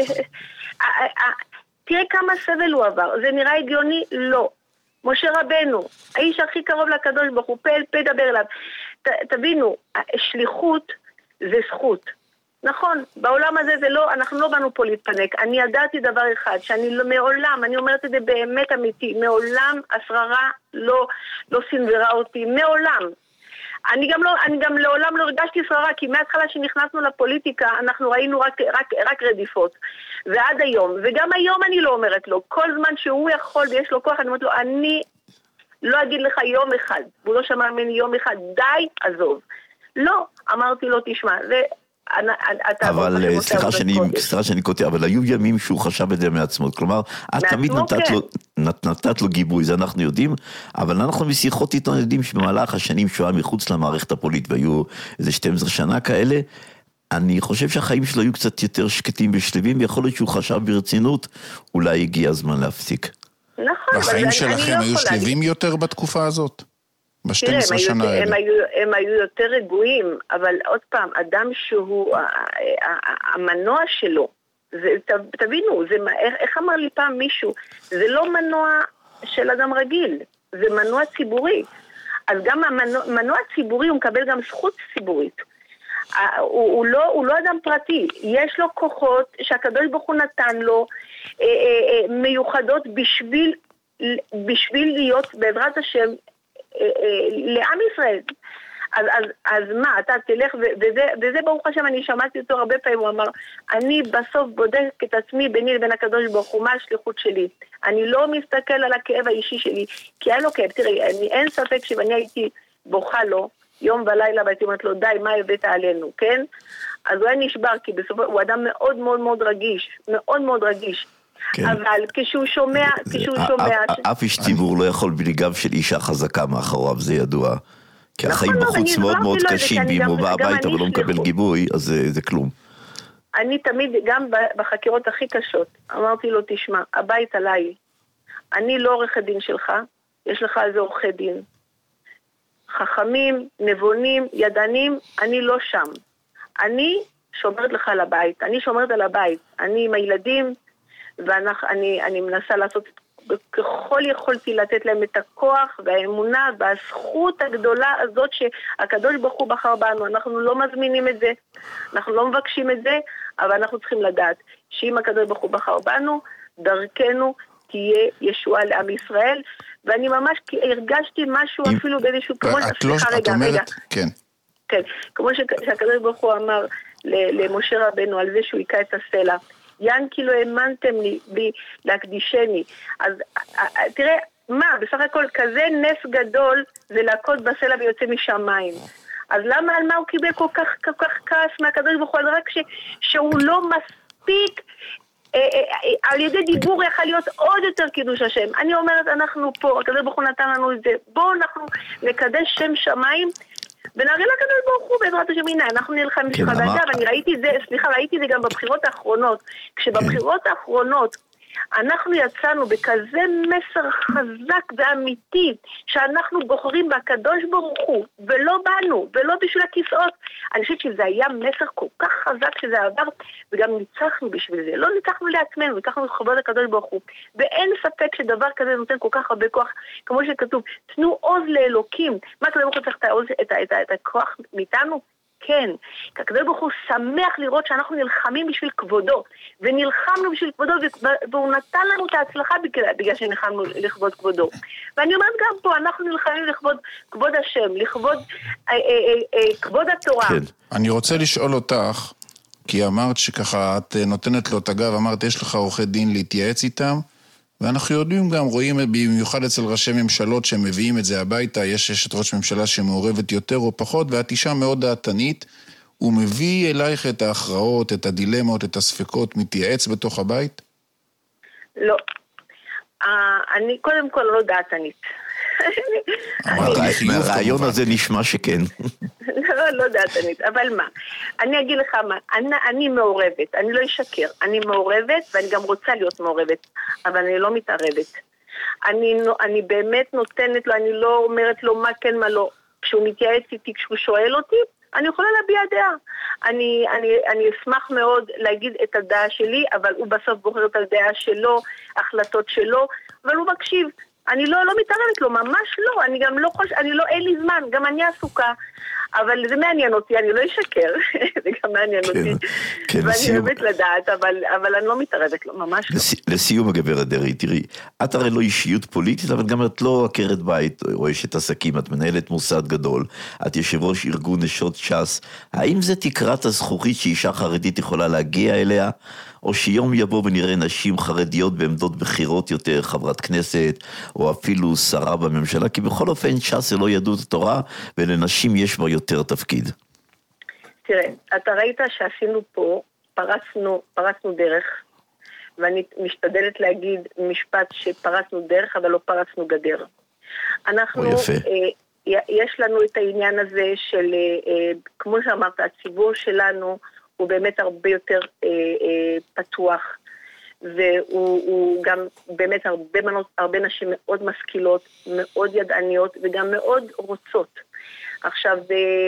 תראה כמה סבל הוא עבר, זה נראה הגיוני? לא. משה רבנו, האיש הכי קרוב לקדוש ברוך הוא, פה דבר אליו. תבינו, שליחות זה זכות. נכון, בעולם הזה זה לא, אנחנו לא באנו פה להתפנק. אני ידעתי דבר אחד, שאני מעולם, אני אומרת את זה באמת אמיתי, מעולם השררה לא סנברה אותי, מעולם. אני גם לעולם לא הרגשתי שררה, כי מההתחלה שנכנסנו לפוליטיקה, אנחנו ראינו רק רדיפות. ועד היום, וגם היום אני לא אומרת לו, כל זמן שהוא יכול ויש לו כוח, אני אומרת לו, אני לא אגיד לך יום אחד, והוא לא שמע ממני יום אחד, די, עזוב. לא, אמרתי לו, תשמע,
אבל סליחה שאני קוטע, אבל היו ימים שהוא חשב את זה מעצמו, כלומר, את תמיד נתת לו גיבוי, זה אנחנו יודעים, אבל אנחנו משיחות איתו יודעים שבמהלך השנים שהוא היה מחוץ למערכת הפוליטית, והיו איזה 12 שנה כאלה, אני חושב שהחיים שלו היו קצת יותר שקטים ושלבים, ויכול להיות שהוא חשב ברצינות, אולי הגיע הזמן להפסיק.
נכון.
החיים שלכם היו שלבים יותר בתקופה הזאת?
תראה, הם היו יותר רגועים, אבל עוד פעם, אדם שהוא, המנוע שלו, תבינו, איך אמר לי פעם מישהו, זה לא מנוע של אדם רגיל, זה מנוע ציבורי. אז גם המנוע ציבורי הוא מקבל גם זכות ציבורית. הוא לא אדם פרטי, יש לו כוחות שהקדוש ברוך הוא נתן לו, מיוחדות בשביל להיות בעזרת השם, לעם ישראל. אז מה, אתה תלך, וזה ברוך השם, אני שמעתי אותו הרבה פעמים, הוא אמר, אני בסוף בודק את עצמי ביני לבין הקדוש ברוך הוא, מה השליחות שלי? אני לא מסתכל על הכאב האישי שלי, כי היה לו כאב, תראי, אין ספק שאם אני הייתי בוכה לו, יום ולילה, והייתי אומרת לו, די, מה הבאת עלינו, כן? אז הוא היה נשבר, כי בסוף הוא אדם מאוד מאוד מאוד רגיש, מאוד מאוד רגיש. אבל כשהוא שומע...
אף איש ציבור לא יכול בלי גב של אישה חזקה מאחוריו, זה ידוע. כי החיים בחוץ מאוד מאוד קשים, ואם הוא בא הביתה ולא מקבל גיבוי, אז זה כלום.
אני תמיד, גם בחקירות הכי קשות, אמרתי לו, תשמע, הבית עליי. אני לא עורך הדין שלך, יש לך איזה עורכי דין. חכמים, נבונים, ידענים, אני לא שם. אני שומרת לך על הבית, אני שומרת על הבית. אני עם הילדים, ואני מנסה לעשות ככל יכולתי לתת להם את הכוח והאמונה והזכות הגדולה הזאת שהקדוש ברוך הוא בחר בנו. אנחנו לא מזמינים את זה, אנחנו לא מבקשים את זה, אבל אנחנו צריכים לדעת שאם הקדוש ברוך הוא בחר בנו, דרכנו תהיה ישועה לעם ישראל, ואני ממש הרגשתי משהו אפילו באיזשהו...
את אומרת, כן.
כן, כמו שהקדוש ברוך הוא אמר למשה רבנו על זה שהוא היקע את הסלע, ינקי לא האמנתם לי להקדישני. אז תראה, מה, בסך הכל כזה נס גדול זה להכות בסלע ויוצא משמיים. אז למה, על מה הוא קיבל כל כך כעס מהקדוש ברוך הוא? רק שהוא לא מספיק, על ידי דיבור יכול להיות עוד יותר קידוש השם. אני אומרת, אנחנו פה, הקדוש ברוך הוא נתן לנו את זה, בואו אנחנו נקדש שם שמיים, ונראה לקדוש ברוך הוא בעזרת השם. הנה, אנחנו נלחם בשביל חדשה, ואני ראיתי את זה גם בבחירות האחרונות. כשבבחירות האחרונות אנחנו יצאנו בכזה מסר חזק ואמיתי, שאנחנו בוחרים בקדוש ברוך הוא, ולא בנו, ולא בשביל הכיסאות. אני חושבת שזה היה מסר כל כך חזק שזה עבר, וגם ניצחנו בשביל זה. לא ניצחנו לעצמנו, ניצחנו לכבוד הקדוש ברוך הוא. ואין ספק שדבר כזה נותן כל כך הרבה כוח, כמו שכתוב, תנו עוז לאלוקים. מה הקדוש ברוך הוא צריך את הכוח מאיתנו? כן, כי הקדוש ברוך הוא שמח לראות שאנחנו נלחמים בשביל כבודו, ונלחמנו בשביל כבודו, והוא נתן לנו את ההצלחה בגלל שנלחמנו לכבוד כבודו. ואני אומרת גם פה, אנחנו נלחמים לכבוד כבוד השם, לכבוד כבוד התורה.
כן. אני רוצה לשאול אותך, כי אמרת שככה את נותנת לו את הגב, אמרת יש לך עורכי דין להתייעץ איתם, ואנחנו יודעים גם, רואים במיוחד אצל ראשי ממשלות שמביאים את זה הביתה, יש אשת ראש ממשלה שמעורבת יותר או פחות, ואת אישה מאוד דעתנית, הוא מביא אלייך את ההכרעות, את הדילמות, את הספקות, מתייעץ בתוך הבית?
לא. אני קודם כל לא דעתנית.
מהרעיון הזה נשמע שכן.
לא דעתנית, אבל מה? אני אגיד לך מה, אני מעורבת, אני לא אשקר, אני מעורבת ואני גם רוצה להיות מעורבת, אבל אני לא מתערבת. אני באמת נותנת לו, אני לא אומרת לו מה כן מה לא. כשהוא מתייעץ איתי, כשהוא שואל אותי, אני יכולה להביע דעה. אני אשמח מאוד להגיד את הדעה שלי, אבל הוא בסוף בוחר את הדעה שלו, החלטות שלו, אבל הוא מקשיב. אני לא מתערבת לו, ממש לא, אני גם לא אין לי זמן, גם אני עסוקה, אבל זה מעניין אותי, אני לא אשקר, זה גם מעניין אותי, ואני אוהבת לדעת, אבל אני לא מתערבת לו, ממש לא.
לסיום הגברת דרעי, תראי, את הרי לא אישיות פוליטית, אבל גם את לא עקרת בית או אשת עסקים, את מנהלת מוסד גדול, את יושב ראש ארגון נשות ש"ס, האם זה תקרת הזכוכית שאישה חרדית יכולה להגיע אליה, או שיום יבוא ונראה נשים חרדיות בעמדות בחירות יותר, חברת כנסת, או אפילו שרה בממשלה, כי בכל אופן ש"ס זה לא יהדות התורה, ולנשים יש בה יותר תפקיד.
תראה, אתה ראית שעשינו פה, פרצנו דרך, ואני משתדלת להגיד משפט שפרצנו דרך, אבל לא פרצנו גדר. אנחנו, יש לנו את העניין הזה של, כמו שאמרת, הציבור שלנו, הוא באמת הרבה יותר פתוח, והוא גם באמת הרבה נשים מאוד משכילות, מאוד ידעניות, וגם מאוד רוצות. עכשיו,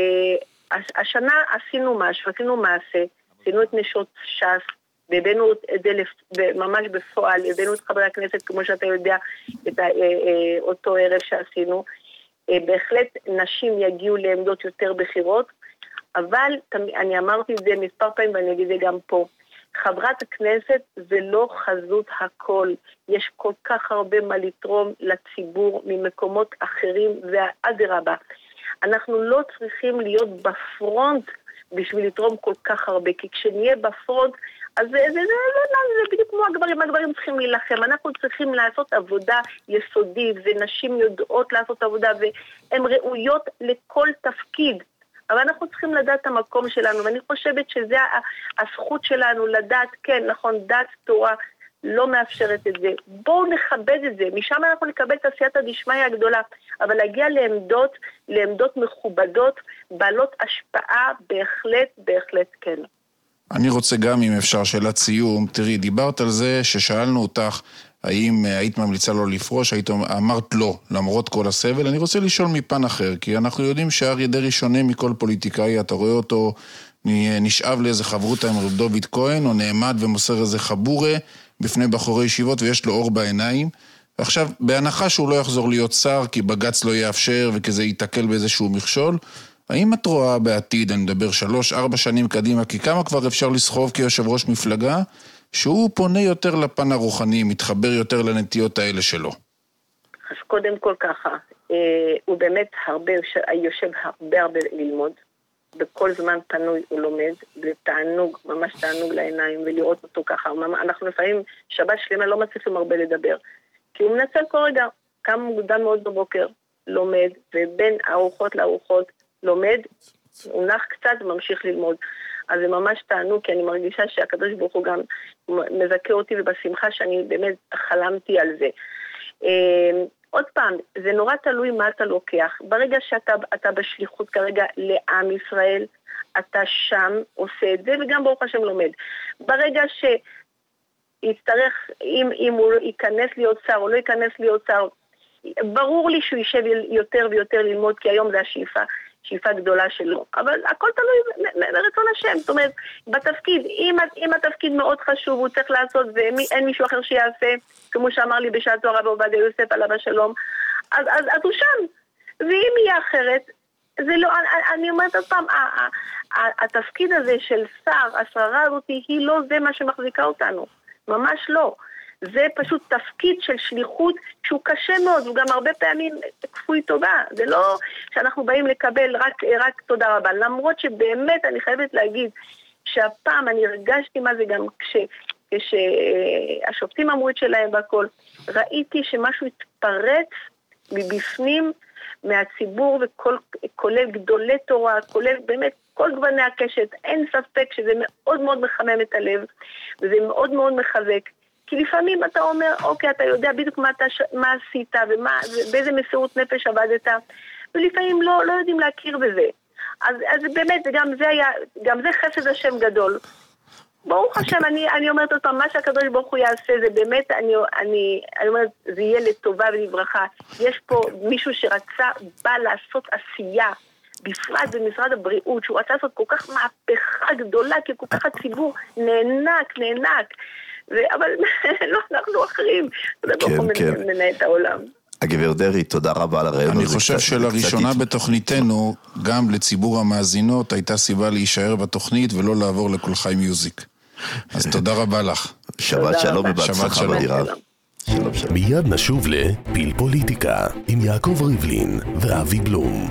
השנה עשינו משהו, עשינו מעשה, עשינו את נשות ש"ס, והבאנו את זה ממש בפועל, הבאנו את חברי הכנסת, כמו שאתה יודע, את אותו ערב שעשינו. בהחלט נשים יגיעו לעמדות יותר בחירות, אבל אני אמרתי את זה מספר פעמים ואני אגיד את זה גם פה. חברת הכנסת זה לא חזות הכל. יש כל כך הרבה מה לתרום לציבור ממקומות אחרים והאדרבה. אנחנו לא צריכים להיות בפרונט בשביל לתרום כל כך הרבה, כי כשנהיה בפרונט, אז זה בדיוק כמו הגברים. הגברים צריכים להילחם. אנחנו צריכים לעשות עבודה יסודית, ונשים יודעות לעשות עבודה, והן ראויות לכל תפקיד. אבל אנחנו צריכים לדעת את המקום שלנו, ואני חושבת שזה הזכות שלנו לדעת, כן, נכון, דעת תורה, לא מאפשרת את זה. בואו נכבד את זה, משם אנחנו נקבל את הסייעתא דשמיא הגדולה, אבל להגיע לעמדות מכובדות, בעלות השפעה, בהחלט כן.
אני רוצה גם, אם אפשר, שאלת סיום. תראי, דיברת על זה ששאלנו אותך, האם היית ממליצה לו לפרוש, אמרת לא, למרות כל הסבל. אני רוצה לשאול מפן אחר, כי אנחנו יודעים שאריה דרעי שונה מכל פוליטיקאי, אתה רואה אותו נשאב לאיזה חברותה עם רב דוד כהן, או נעמד ומוסר איזה חבורה בפני בחורי ישיבות, ויש לו אור בעיניים. ועכשיו, בהנחה שהוא לא יחזור להיות שר, כי בג"ץ לא יאפשר, וכזה ייתקל באיזשהו מכשול, האם את רואה בעתיד, אני מדבר 3-4 שנים קדימה, כי כמה כבר אפשר לסחוב כיושב ראש מפלגה, שהוא פונה יותר לפן הרוחני, מתחבר יותר לנטיות האלה שלו?
אז קודם כל ככה, הוא באמת יושב הרבה ללמוד, בכל זמן פנוי הוא לומד, בתענוג, ממש תענוג לעיניים, ולראות אותו ככה. אנחנו לפעמים שבת שלמה לא מצליחים הרבה לדבר, כי הוא מנצל כל רגע, קם מוקדם מאוד בבוקר, לומד, ובין ארוחות לארוחות לומד, הוא נח קצת וממשיך ללמוד. אז זה ממש תענוג, כי אני מרגישה שהקדוש ברוך הוא גם מזכה אותי, ובשמחה שאני באמת חלמתי על זה. עוד פעם, זה נורא תלוי מה אתה לוקח. ברגע שאתה בשליחות כרגע לעם ישראל, אתה שם עושה את זה, וגם ברוך השם לומד. ברגע שיצטרך, אם הוא ייכנס להיות שר או לא ייכנס להיות שר, ברור לי שהוא יישב יותר ויותר ללמוד, כי היום זה שאיפה גדולה שלו. אבל הכל תלוי מרצון השם. זאת אומרת, בתפקיד, אם התפקיד מאוד חשוב, הוא צריך לעשות, ואין מישהו אחר שיעשה, כמו שאמר לי בשעתו הרב עובדיה יוסף עליו השלום, אז הוא שם. ואם יהיה אחרת, זה לא, אני אומרת עוד פעם, התפקיד הזה של שר, השררה הזאת, היא לא זה מה שמחזיקה אותנו. ממש לא. זה פשוט תפקיד של שליחות שהוא קשה מאוד, הוא גם הרבה פעמים כפוי טובה. זה לא שאנחנו באים לקבל רק תודה רבה. למרות שבאמת אני חייבת להגיד שהפעם אני הרגשתי מה זה גם כשהשופטים אמרו את שלהם והכל. ראיתי שמשהו התפרץ מבפנים מהציבור, וכולל גדולי תורה, כולל באמת כל גווני הקשת. אין ספק שזה מאוד מאוד מחמם את הלב, וזה מאוד מאוד מחזק. כי לפעמים אתה אומר, אוקיי, אתה יודע בדיוק מה עשית, ובאיזה מסירות נפש עבדת, ולפעמים לא יודעים להכיר בזה. אז באמת, גם זה חסד השם גדול. ברוך השם, אני אומרת עוד פעם, מה שהקדוש ברוך הוא יעשה, זה באמת, אני אומרת, זה יהיה לטובה ולברכה. יש פה מישהו בא לעשות עשייה, בפרט במשרד הבריאות, שהוא רצה לעשות כל כך מהפכה גדולה, כי כל כך הציבור נאנק. אבל לא, אנחנו אחרים. כן. מנהל את העולם.
הגברת דרעי, תודה רבה על הרעיון הזה.
אני חושב שלראשונה בתוכניתנו, גם לציבור המאזינות, הייתה סיבה להישאר בתוכנית ולא לעבור לכל חי מיוזיק. אז תודה רבה לך.
שבת שלום ובהצלחה בדירה.
מיד נשוב לפיל פוליטיקה עם יעקב ריבלין ואבי בלום.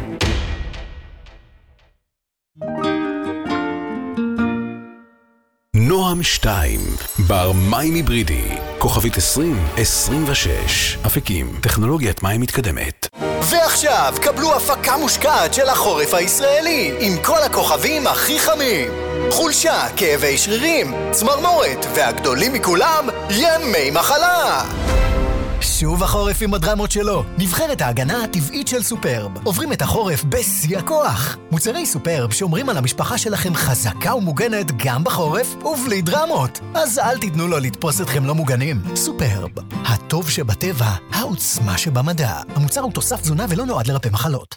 נועם 2, בר מים היברידי, כוכבית 2026, אפיקים, טכנולוגיית מים מתקדמת.
ועכשיו קבלו הפקה מושקעת של החורף הישראלי, עם כל הכוכבים הכי חמים. חולשה, כאבי שרירים, צמרמורת, והגדולים מכולם, ימי מחלה. שוב החורף עם הדרמות שלו. נבחרת ההגנה הטבעית של סופרב. עוברים את החורף בשיא הכוח. מוצרי סופרב שומרים על המשפחה שלכם חזקה ומוגנת גם בחורף ובלי דרמות. אז אל תיתנו לו לתפוס אתכם לא מוגנים. סופרב, הטוב שבטבע, העוצמה שבמדע. המוצר הוא תוסף תזונה ולא נועד לרפא מחלות.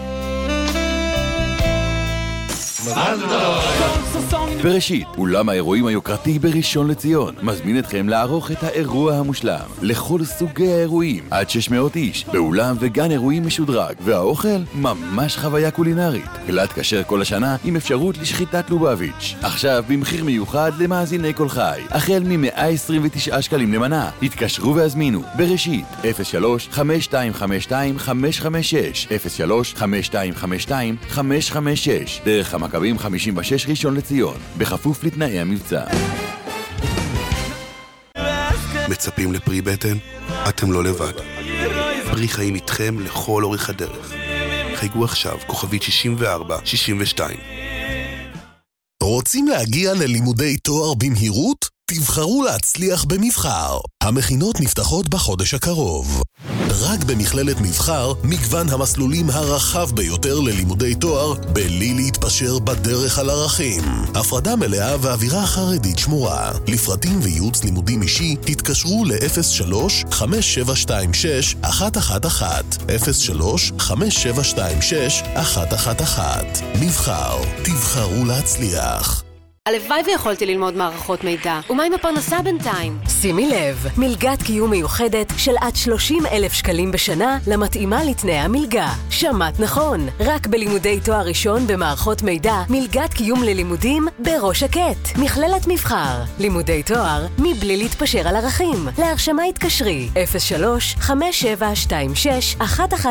בראשית, אולם האירועים היוקרתי בראשון לציון מזמין אתכם לערוך את האירוע המושלם לכל סוגי האירועים, עד 600 איש, באולם וגן אירועים משודרג, והאוכל ממש חוויה קולינרית. גלת כשר כל השנה עם אפשרות לשחיטת לובביץ'. עכשיו במחיר מיוחד למאזיני כל חי, החל מ-129 שקלים למנה. התקשרו והזמינו בראשית 03-5252-556 03-5252-556 דרך המכבים 56 ראשון לציון, בכפוף לתנאי המבצע.
מצפים לפרי בטן? אתם לא לבד. פרי חיים איתכם לכל אורך הדרך. חייגו עכשיו, כוכבית 64-62.
רוצים להגיע ללימודי תואר במהירות? תבחרו להצליח במבחר. המכינות נפתחות בחודש הקרוב. רק במכללת מבחר, מגוון המסלולים הרחב ביותר ללימודי תואר, בלי להתפשר בדרך על ערכים. הפרדה מלאה ואווירה חרדית שמורה. לפרטים וייעוץ לימודים אישי, תתקשרו ל-03-5726-111. 03-5726-111. מבחר, תבחרו להצליח.
הלוואי ויכולתי ללמוד מערכות מידע. ומה עם הפרנסה בינתיים? שימי לב, מלגת קיום מיוחדת של עד 30,000 שקלים בשנה למתאימה לתנאי המלגה. שמעת נכון, רק בלימודי תואר ראשון במערכות מידע, מלגת קיום ללימודים בראש שקט. מכללת מבחר, לימודי תואר מבלי להתפשר על ערכים. להרשמה התקשרי 03-5726-111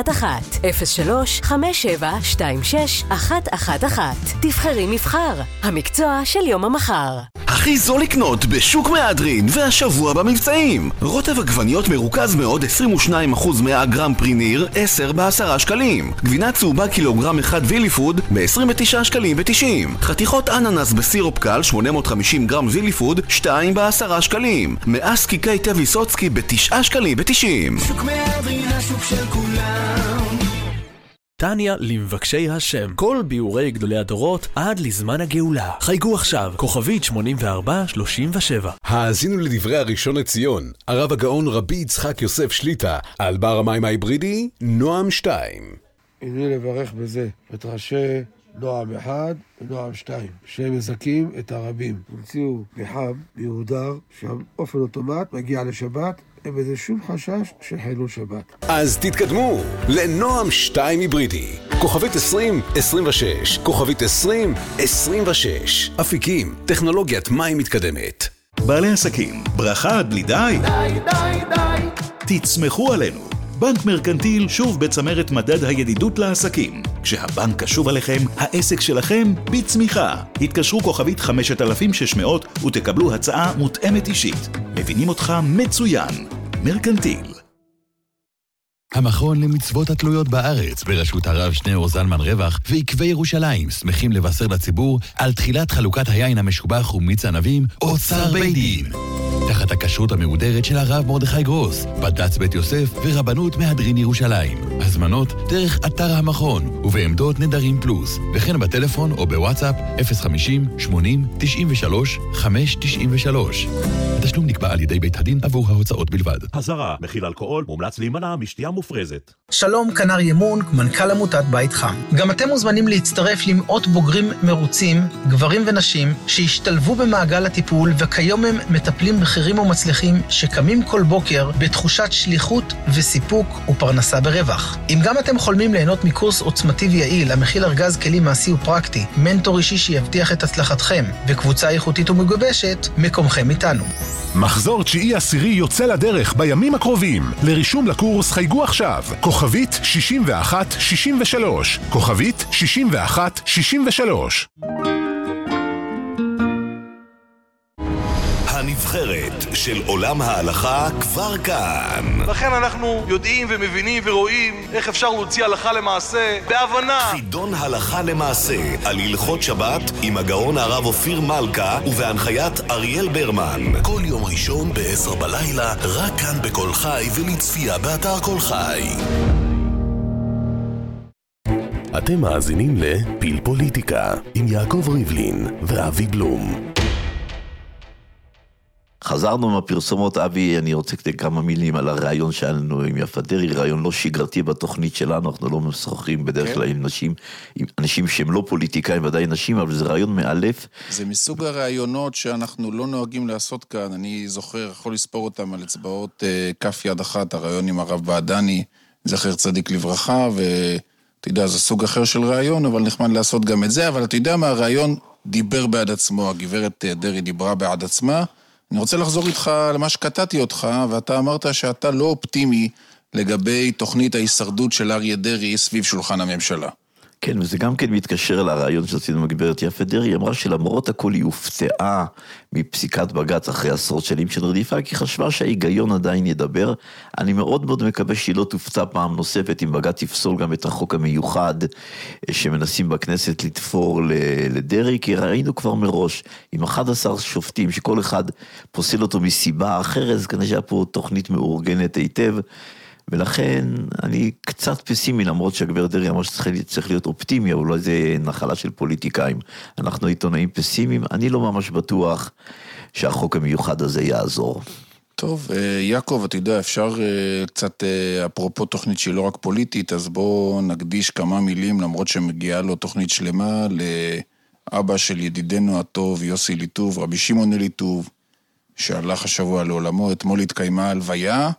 03-5726-111. תבחרי מבחר, המקצוע של יום המחר.
הכי זול לקנות בשוק מהדרין והשבוע במבצעים. רוטב עגבניות מרוכז מאוד 22% 100 גרם פריניר 10 ב10 שקלים. גבינה צהובה קילוגרם 1 וילי פוד ב29 שקלים ו90. חתיכות אננס בסירופ קל 850 גרם וילי פוד 2 ב10 שקלים. 100 סקיקי תה ויסוצקי ב9 שקלים ו90.
שוק מהדרין, השוק של כולם. טניה למבקשי השם, כל ביורי גדולי הדורות עד לזמן הגאולה. חייגו עכשיו, כוכבית 8437.
האזינו לדברי הראשון לציון, הרב הגאון רבי יצחק יוסף שליטה, על בר המים ההיברידי, נועם 2.
הנה לברך בזה את ראשי נועם 1 ונועם 2, שהם מזכים את הרבים. המציאו פחם מיהודר, שהאופן אוטומט מגיע לשבת, אין בזה שום חשש של חילול שבת.
אז תתקדמו לנועם 2 היברידי, כוכבית 2026, כוכבית 2026. אפיקים, טכנולוגיית מים מתקדמת.
בעלי עסקים, ברכה עד בלי די?
די, די, די.
תצמחו עלינו. בנק מרקנטיל שוב בצמרת מדד הידידות לעסקים. כשהבנק קשוב עליכם, העסק שלכם בצמיחה. התקשרו כוכבית 5600 ותקבלו הצעה מותאמת אישית. מבינים אותך מצוין. מרקנטיל.
המכון למצוות התלויות בארץ בראשות הרב שניאור זלמן רווח ועקבי ירושלים שמחים לבשר לציבור על תחילת חלוקת היין המשובח ומיץ ענבים אוצר בית דין. תחת הכשרות המהודרת של הרב מרדכי גרוס, בד"ץ בית יוסף ורבנות מהדרין ירושלים. הזמנות דרך אתר המכון ובעמדות נדרים פלוס, וכן בטלפון או בוואטסאפ 050-80-93-593. התשלום נקבע על ידי בית הדין עבור ההוצאות בלבד.
הזרה, מכיל אלכוהול, מומלץ להימנע משתייה מופרזת.
שלום, כנר ימון, מנכ"ל עמותת בית חם. גם אתם מוזמנים להצטרף למאות בוגרים מרוצים, גברים ונשים, שהשתלבו במעגל הטיפול וכיום הם מטפלים בכירים ומצליחים שקמים כל בוקר בתחושת שליחות וסיפוק ופרנסה ברווח. אם גם אתם חולמים ליהנות מקורס עוצמתי ויעיל המכיל ארגז כלים מעשי ופרקטי, מנטור אישי שיבטיח את הצלחתכם וקבוצה איכותית ומגובשת, מקומכם איתנו.
מחזור 9/10 יוצא לדרך בימים הקרובים. לרישום לקורס חייגו עכשיו, כוכבית 6163, כוכבית 6163.
הנבחרת של עולם ההלכה כבר כאן.
לכן אנחנו יודעים ומבינים ורואים איך אפשר להוציא הלכה למעשה בהבנה.
חידון הלכה למעשה על הלכות שבת עם הגאון הרב אופיר מלכה ובהנחיית אריאל ברמן. כל יום ראשון ב-10 בלילה, רק כאן בכל חי ולצפייה באתר כל חי. אתם מאזינים לפיל פוליטיקה עם יעקב ריבלין ואבי בלום.
חזרנו מהפרסומות. אבי, אני רוצה כמה מילים על הרעיון שלנו עם יפה דרעי, רעיון לא שגרתי בתוכנית שלנו, אנחנו לא משוחחים בדרך כלל עם אנשים שהם לא פוליטיקאים, ודאי נשים, אבל זה רעיון מאלף.
זה מסוג הרעיונות שאנחנו לא נוהגים לעשות כאן, אני זוכר, יכול לספור אותם על אצבעות כף יד אחת, הרעיון עם הרב בעדני, זכר צדיק לברכה, ואתה יודע, זה סוג אחר של רעיון, אבל נחמד לעשות גם את זה, אבל אתה יודע מה, הרעיון דיבר בעד עצמו, הגברת דרעי דיברה בעד עצמה. אני רוצה לחזור איתך למה שקטעתי אותך, ואתה אמרת שאתה לא אופטימי לגבי תוכנית ההישרדות של אריה דרעי סביב שולחן הממשלה.
כן, וזה גם כן מתקשר לרעיון שעשינו מגברת יפה דרעי, אמרה שלמרות הכל היא הופתעה מפסיקת בג"ץ אחרי עשרות שנים של רדיפה, כי חשבה שההיגיון עדיין ידבר. אני מאוד מאוד מקווה שהיא לא תופתע פעם נוספת אם בג"ץ יפסול גם את החוק המיוחד שמנסים בכנסת לתפור לדרעי, כי ראינו כבר מראש עם 11 שופטים שכל אחד פוסל אותו מסיבה אחרת, אז כנראה שהיה פה תוכנית מאורגנת היטב, ולכן אני קצת פסימי, למרות שהגברת דרעי אמרה שצריך להיות אופטימי, אבל אולי זה נחלה של פוליטיקאים. אנחנו עיתונאים פסימיים, אני לא ממש בטוח שהחוק המיוחד הזה יעזור.
טוב, יעקב, אתה יודע, אפשר קצת, אפרופו תוכנית שהיא לא רק פוליטית, אז בואו נקדיש כמה מילים, למרות שמגיעה לו תוכנית שלמה, לאבא של ידידנו הטוב, יוסי ליטוב, רבי שמעון ליטוב, שהלך השבוע לעולמו, אתמול התקיימה הלוויה,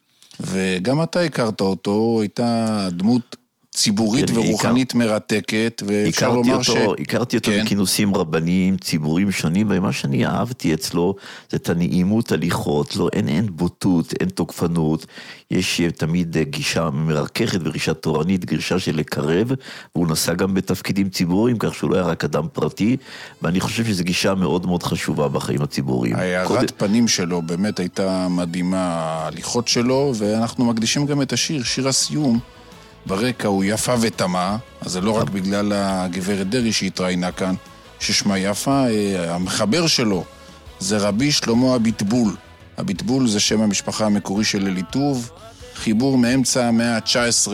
וגם אתה הכרת אותו, הייתה דמות ציבורית ורוחנית מרתקת, ואפשר לומר
הכרתי אותו בכינוסים רבניים, ציבוריים שונים, ומה שאני אהבתי אצלו, זה את הנעימות הליכות, אין בוטות, אין תוקפנות, יש תמיד גישה מרככת וגישה תורנית, גישה של לקרב, והוא נסע גם בתפקידים ציבוריים, כך שהוא לא היה רק אדם פרטי, ואני חושב שזו גישה מאוד מאוד חשובה בחיים הציבוריים.
ההערת פנים שלו באמת הייתה מדהימה, ההליכות שלו, ואנחנו מקדישים גם את השיר, שיר הסיום, ברקע הוא יפה ותמה, אז זה לא רק בגלל הגברת דרעי שהתראינה כאן, ששמה יפה, המחבר שלו זה רבי שלמה הביטבול. הביטבול זה שם המשפחה המקורי של ליטוב, חיבור מאמצע המאה ה-19,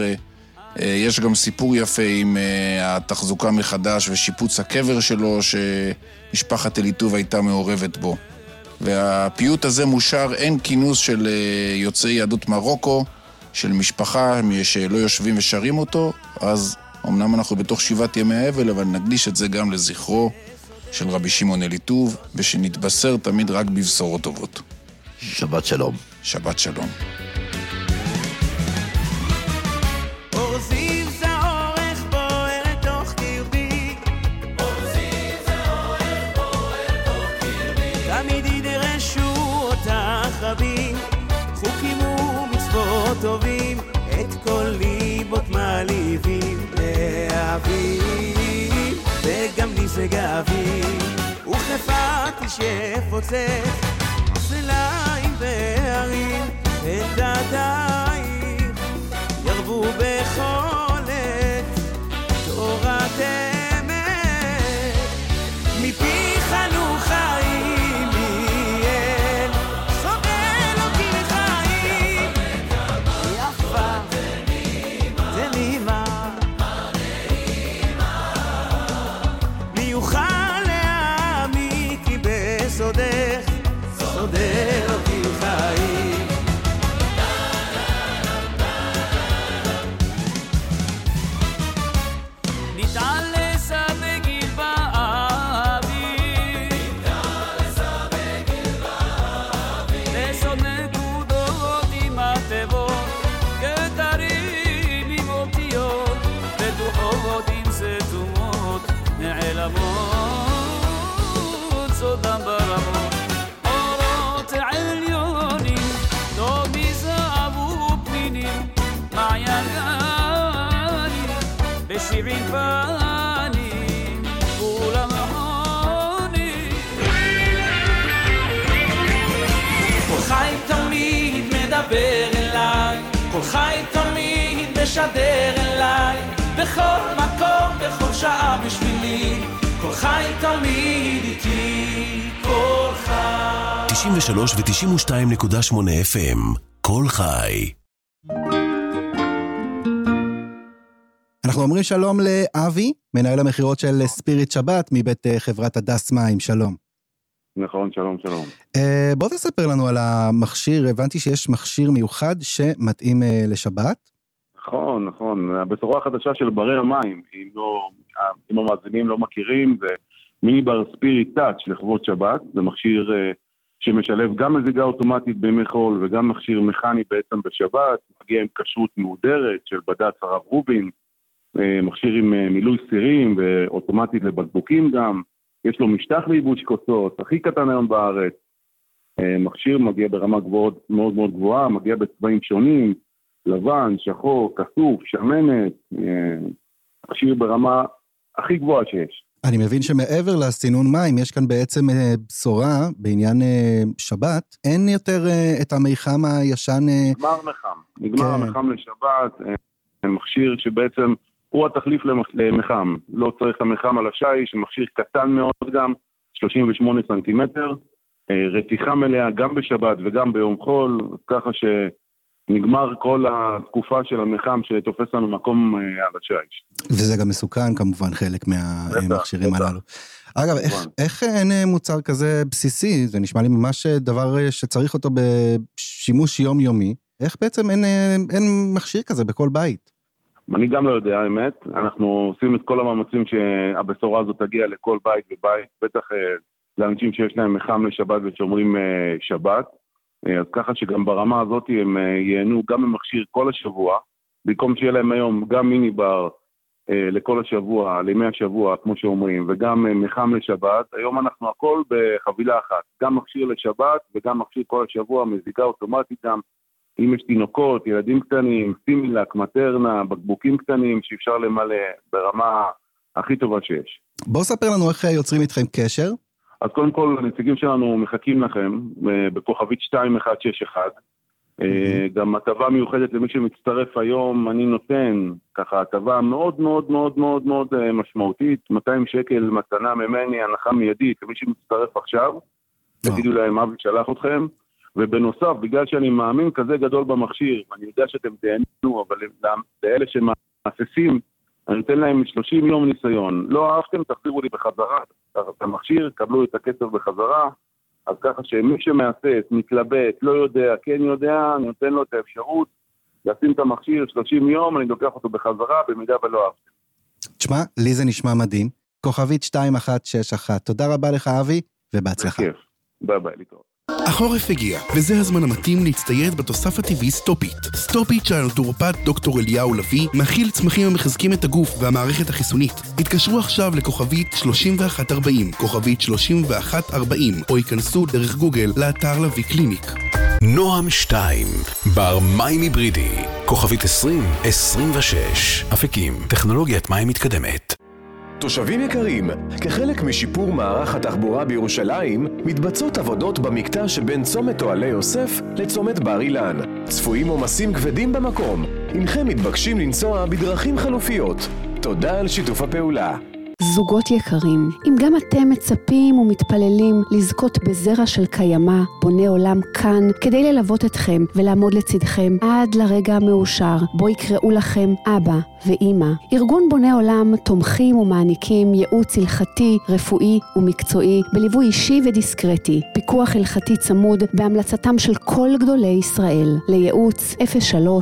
יש גם סיפור יפה עם התחזוקה מחדש ושיפוץ הקבר שלו, שמשפחת ליטוב הייתה מעורבת בו. והפיוט הזה מושר, אין כינוס של יוצאי יהדות מרוקו, של משפחה שלא יושבים ושרים אותו, אז אמנם אנחנו בתוך 7 ימי האבל, אבל נקדיש את זה גם לזכרו של רבי שמעון ליטוב, ושנתבשר תמיד רק בבשורות טובות.
שבת שלום.
שבת שלום.
טובים, את כל ליבות מעליבים להבין, וגם לי זה גאווים, וכפת שפוצץ סלעים והרים, את דעתיים ירבו בחולת תורת אמת, מפי חנו חיים מיאל, סובל אותי לחיים, יפה תנימה, מי יוכל להעמיק כי בסודך סודר אותי חיים. נתעלסה בגיל באוויר, לסוד נקודות עם הטבות, כתרים עם אותיות, בטוחות עם סתומות, נעלמות סודם ברמות, אורות עליונים, לא מזהב ופנינים, מעיין גנים, בשבעים פנים, כולם עונים. כל חי תמיד מדבר אליי, כל חי תמיד משדר אליי, בכל מקום, בכל שעה בשבילי, כל חי תמיד איתי, כל חי.
93 ו-92.8 FM, כל חי.
אנחנו אומרים שלום לאבי, מנהל המחירות של ספיריט שבת, מבית חברת הדס מים, שלום.
נכון, שלום, שלום.
בוא תספר לנו על המכשיר, הבנתי שיש מכשיר מיוחד שמתאים לשבת.
נכון, נכון. הבשורה החדשה של ברי המים, אם המאזינים לא מכירים, זה מיני בר ספיריט טאץ' לכבוד שבת, זה מכשיר שמשלב גם מזיגה אוטומטית בימי חול, וגם מכשיר מכני בעצם בשבת, מגיע עם כשרות מהודרת של בד"ץ הרב רובין, מכשיר עם מילוי סירים ואוטומטית לבקבוקים גם, יש לו משטח לייבוש כוסות, הכי קטן היום בארץ, מכשיר מגיע ברמה מאוד מאוד גבוהה, מגיע בצבעים שונים, לבן, שחור, כסוף, שמנת, מכשיר ברמה הכי גבוהה שיש.
אני מבין שמעבר לסינון מים, יש כאן בעצם בשורה בעניין שבת, אין יותר את המיחם הישן...
נגמר המחם לשבת, מכשיר שבעצם הוא התחליף למחם, לא צריך את המחם על השיש, מכשיר קטן מאוד גם, 38 סנטימטר, רתיחה מלאה גם בשבת וגם ביום חול, ככה שנגמר כל התקופה של המחם שתופס לנו מקום על השיש.
וזה גם מסוכן כמובן חלק מהמכשירים הללו. אגב, איך אין מוצר כזה בסיסי? זה נשמע לי ממש דבר שצריך אותו בשימוש יומיומי. איך בעצם אין מכשיר כזה בכל בית?
אני גם לא יודע, האמת. אנחנו עושים את כל המאמצים שהבשורה הזאת תגיע לכל בית ובית, בטח לאנשים שיש להם מחם לשבת ושומרים שבת. אז ככה שגם ברמה הזאת הם ייהנו גם ממכשיר כל השבוע, במקום שיהיה להם היום גם מיני בר לכל השבוע, לימי השבוע, כמו שאומרים, וגם מחם לשבת. היום אנחנו הכל בחבילה אחת, גם מכשיר לשבת וגם מכשיר כל השבוע, מזיקה אוטומטית גם, אם יש תינוקות, ילדים קטנים, סימילק, מטרנה, בקבוקים קטנים שאפשר למלא ברמה הכי טובה שיש.
בואו ספר לנו איך יוצרים איתכם קשר.
אז קודם כל, הנציגים שלנו מחכים לכם בכוכבית 2161. גם הטבה מיוחדת למי שמצטרף היום, אני נותן ככה הטבה מאוד מאוד מאוד מאוד מאוד משמעותית, 200 שקל מתנה ממני, הנחה מיידית, למי שמצטרף עכשיו, תגידו להם אבי שלח אתכם, ובנוסף, בגלל שאני מאמין כזה גדול במכשיר, אני יודע שאתם תהנו, אבל לאלה שמאססים, אני נותן להם 30 יום ניסיון. לא אהבתם, תחזירו לי בחזרה את המכשיר, קבלו את הכסף בחזרה, אז ככה שמי שמאסס, מתלבט, לא יודע, כן יודע, אני נותן לו את האפשרות, לשים את המכשיר 30 יום, אני לוקח אותו בחזרה, במידה ולא אהבתם.
תשמע, לי זה נשמע מדהים. כוכבית 2161. תודה רבה לך, אבי, ובהצלחה.
בכיף. ביי ביי, להתראות.
החורף הגיע, וזה הזמן המתאים להצטייד בתוסף הטבעי סטופיט. סטופיט של הנטורופט דוקטור אליהו לוי מכיל צמחים המחזקים את הגוף והמערכת החיסונית. התקשרו עכשיו לכוכבית 3140, כוכבית 3140, או ייכנסו דרך גוגל לאתר לוי קליניק.
נועם 2, בר מים היברידי, כוכבית 2026, אפיקים, טכנולוגיית מים מתקדמת.
תושבים יקרים, כחלק משיפור מערך התחבורה בירושלים, מתבצעות עבודות במקטע שבין צומת אוהלי יוסף לצומת בר אילן. צפויים עומסים כבדים במקום, אינכם מתבקשים לנסוע בדרכים חלופיות. תודה על שיתוף הפעולה.
זוגות יקרים, אם גם אתם מצפים ומתפללים לזכות בזרע של קיימה, בונה עולם כאן כדי ללוות אתכם ולעמוד לצדכם עד לרגע המאושר, בו יקראו לכם אבא ואמא. ארגון בונה עולם תומכים ומעניקים ייעוץ הלכתי, רפואי ומקצועי, בליווי אישי ודיסקרטי, פיקוח הלכתי צמוד בהמלצתם של כל גדולי ישראל. לייעוץ 03-949-1212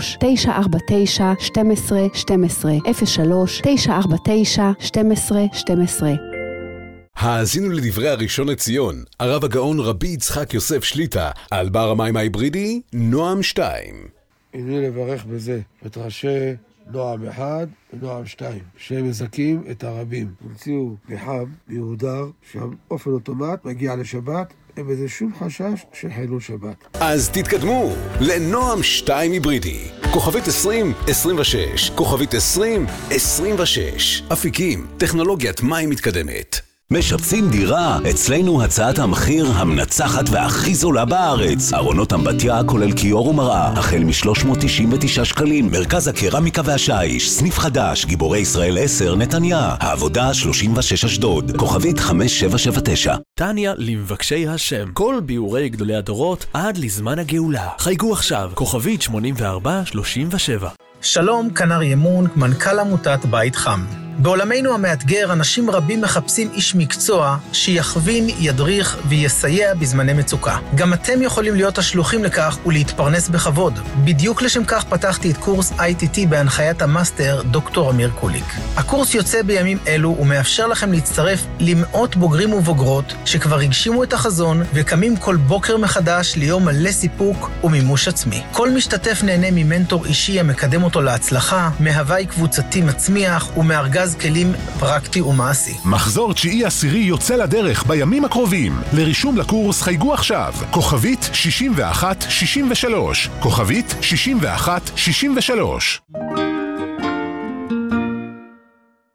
03-949-1212.
האזינו לדברי הראשון לציון, הרב הגאון רבי יצחק יוסף שליטה, על בר המים ההיברידי, נועם 2.
הנה לברך בזה את ראשי נועם 1 ונועם 2, שהם מזכים את הרבים. הוציאו מחם מיהודר, שהאופן אוטומט מגיע לשבת, אין בזה שום חשש שחילול שבת.
אז תתקדמו לנועם 2 היברידי, כוכבית 2026, כוכבית 2026, אפיקים, טכנולוגיית מים מתקדמת.
משפצים דירה? אצלנו הצעת המחיר המנצחת והכי זולה בארץ. ארונות אמבטיה כולל קיור ומראה, החל מ-399 שקלים. מרכז הקרמיקה והשיש, סניף חדש, גיבורי ישראל 10, נתניה. העבודה 36 אשדוד, כוכבית 5779.
טניה למבקשי השם, כל ביאורי גדולי הדורות עד לזמן הגאולה. חייגו עכשיו, כוכבית 8437.
שלום, כנר ימון, מנכ"ל עמותת בית חם. בעולמנו המאתגר, אנשים רבים מחפשים איש מקצוע שיכווין, ידריך ויסייע בזמני מצוקה. גם אתם יכולים להיות השלוחים לכך ולהתפרנס בכבוד. בדיוק לשם כך פתחתי את קורס ITT בהנחיית המאסטר דוקטור אמיר קוליק. הקורס יוצא בימים אלו ומאפשר לכם להצטרף למאות בוגרים ובוגרות שכבר הגשימו את החזון וקמים כל בוקר מחדש ליום מלא סיפוק ומימוש עצמי. כל משתתף נהנה ממנטור אישי המקדם אותו להצלחה, מהווי קבוצתי מצמיח ומארגז כלים פרקטי ומעשי.
מחזור 9/10 יוצא לדרך בימים הקרובים. לרישום לקורס חייגו עכשיו, כוכבית 6163, כוכבית 6163.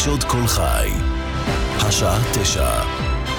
חדשות כל חי. השעה 9.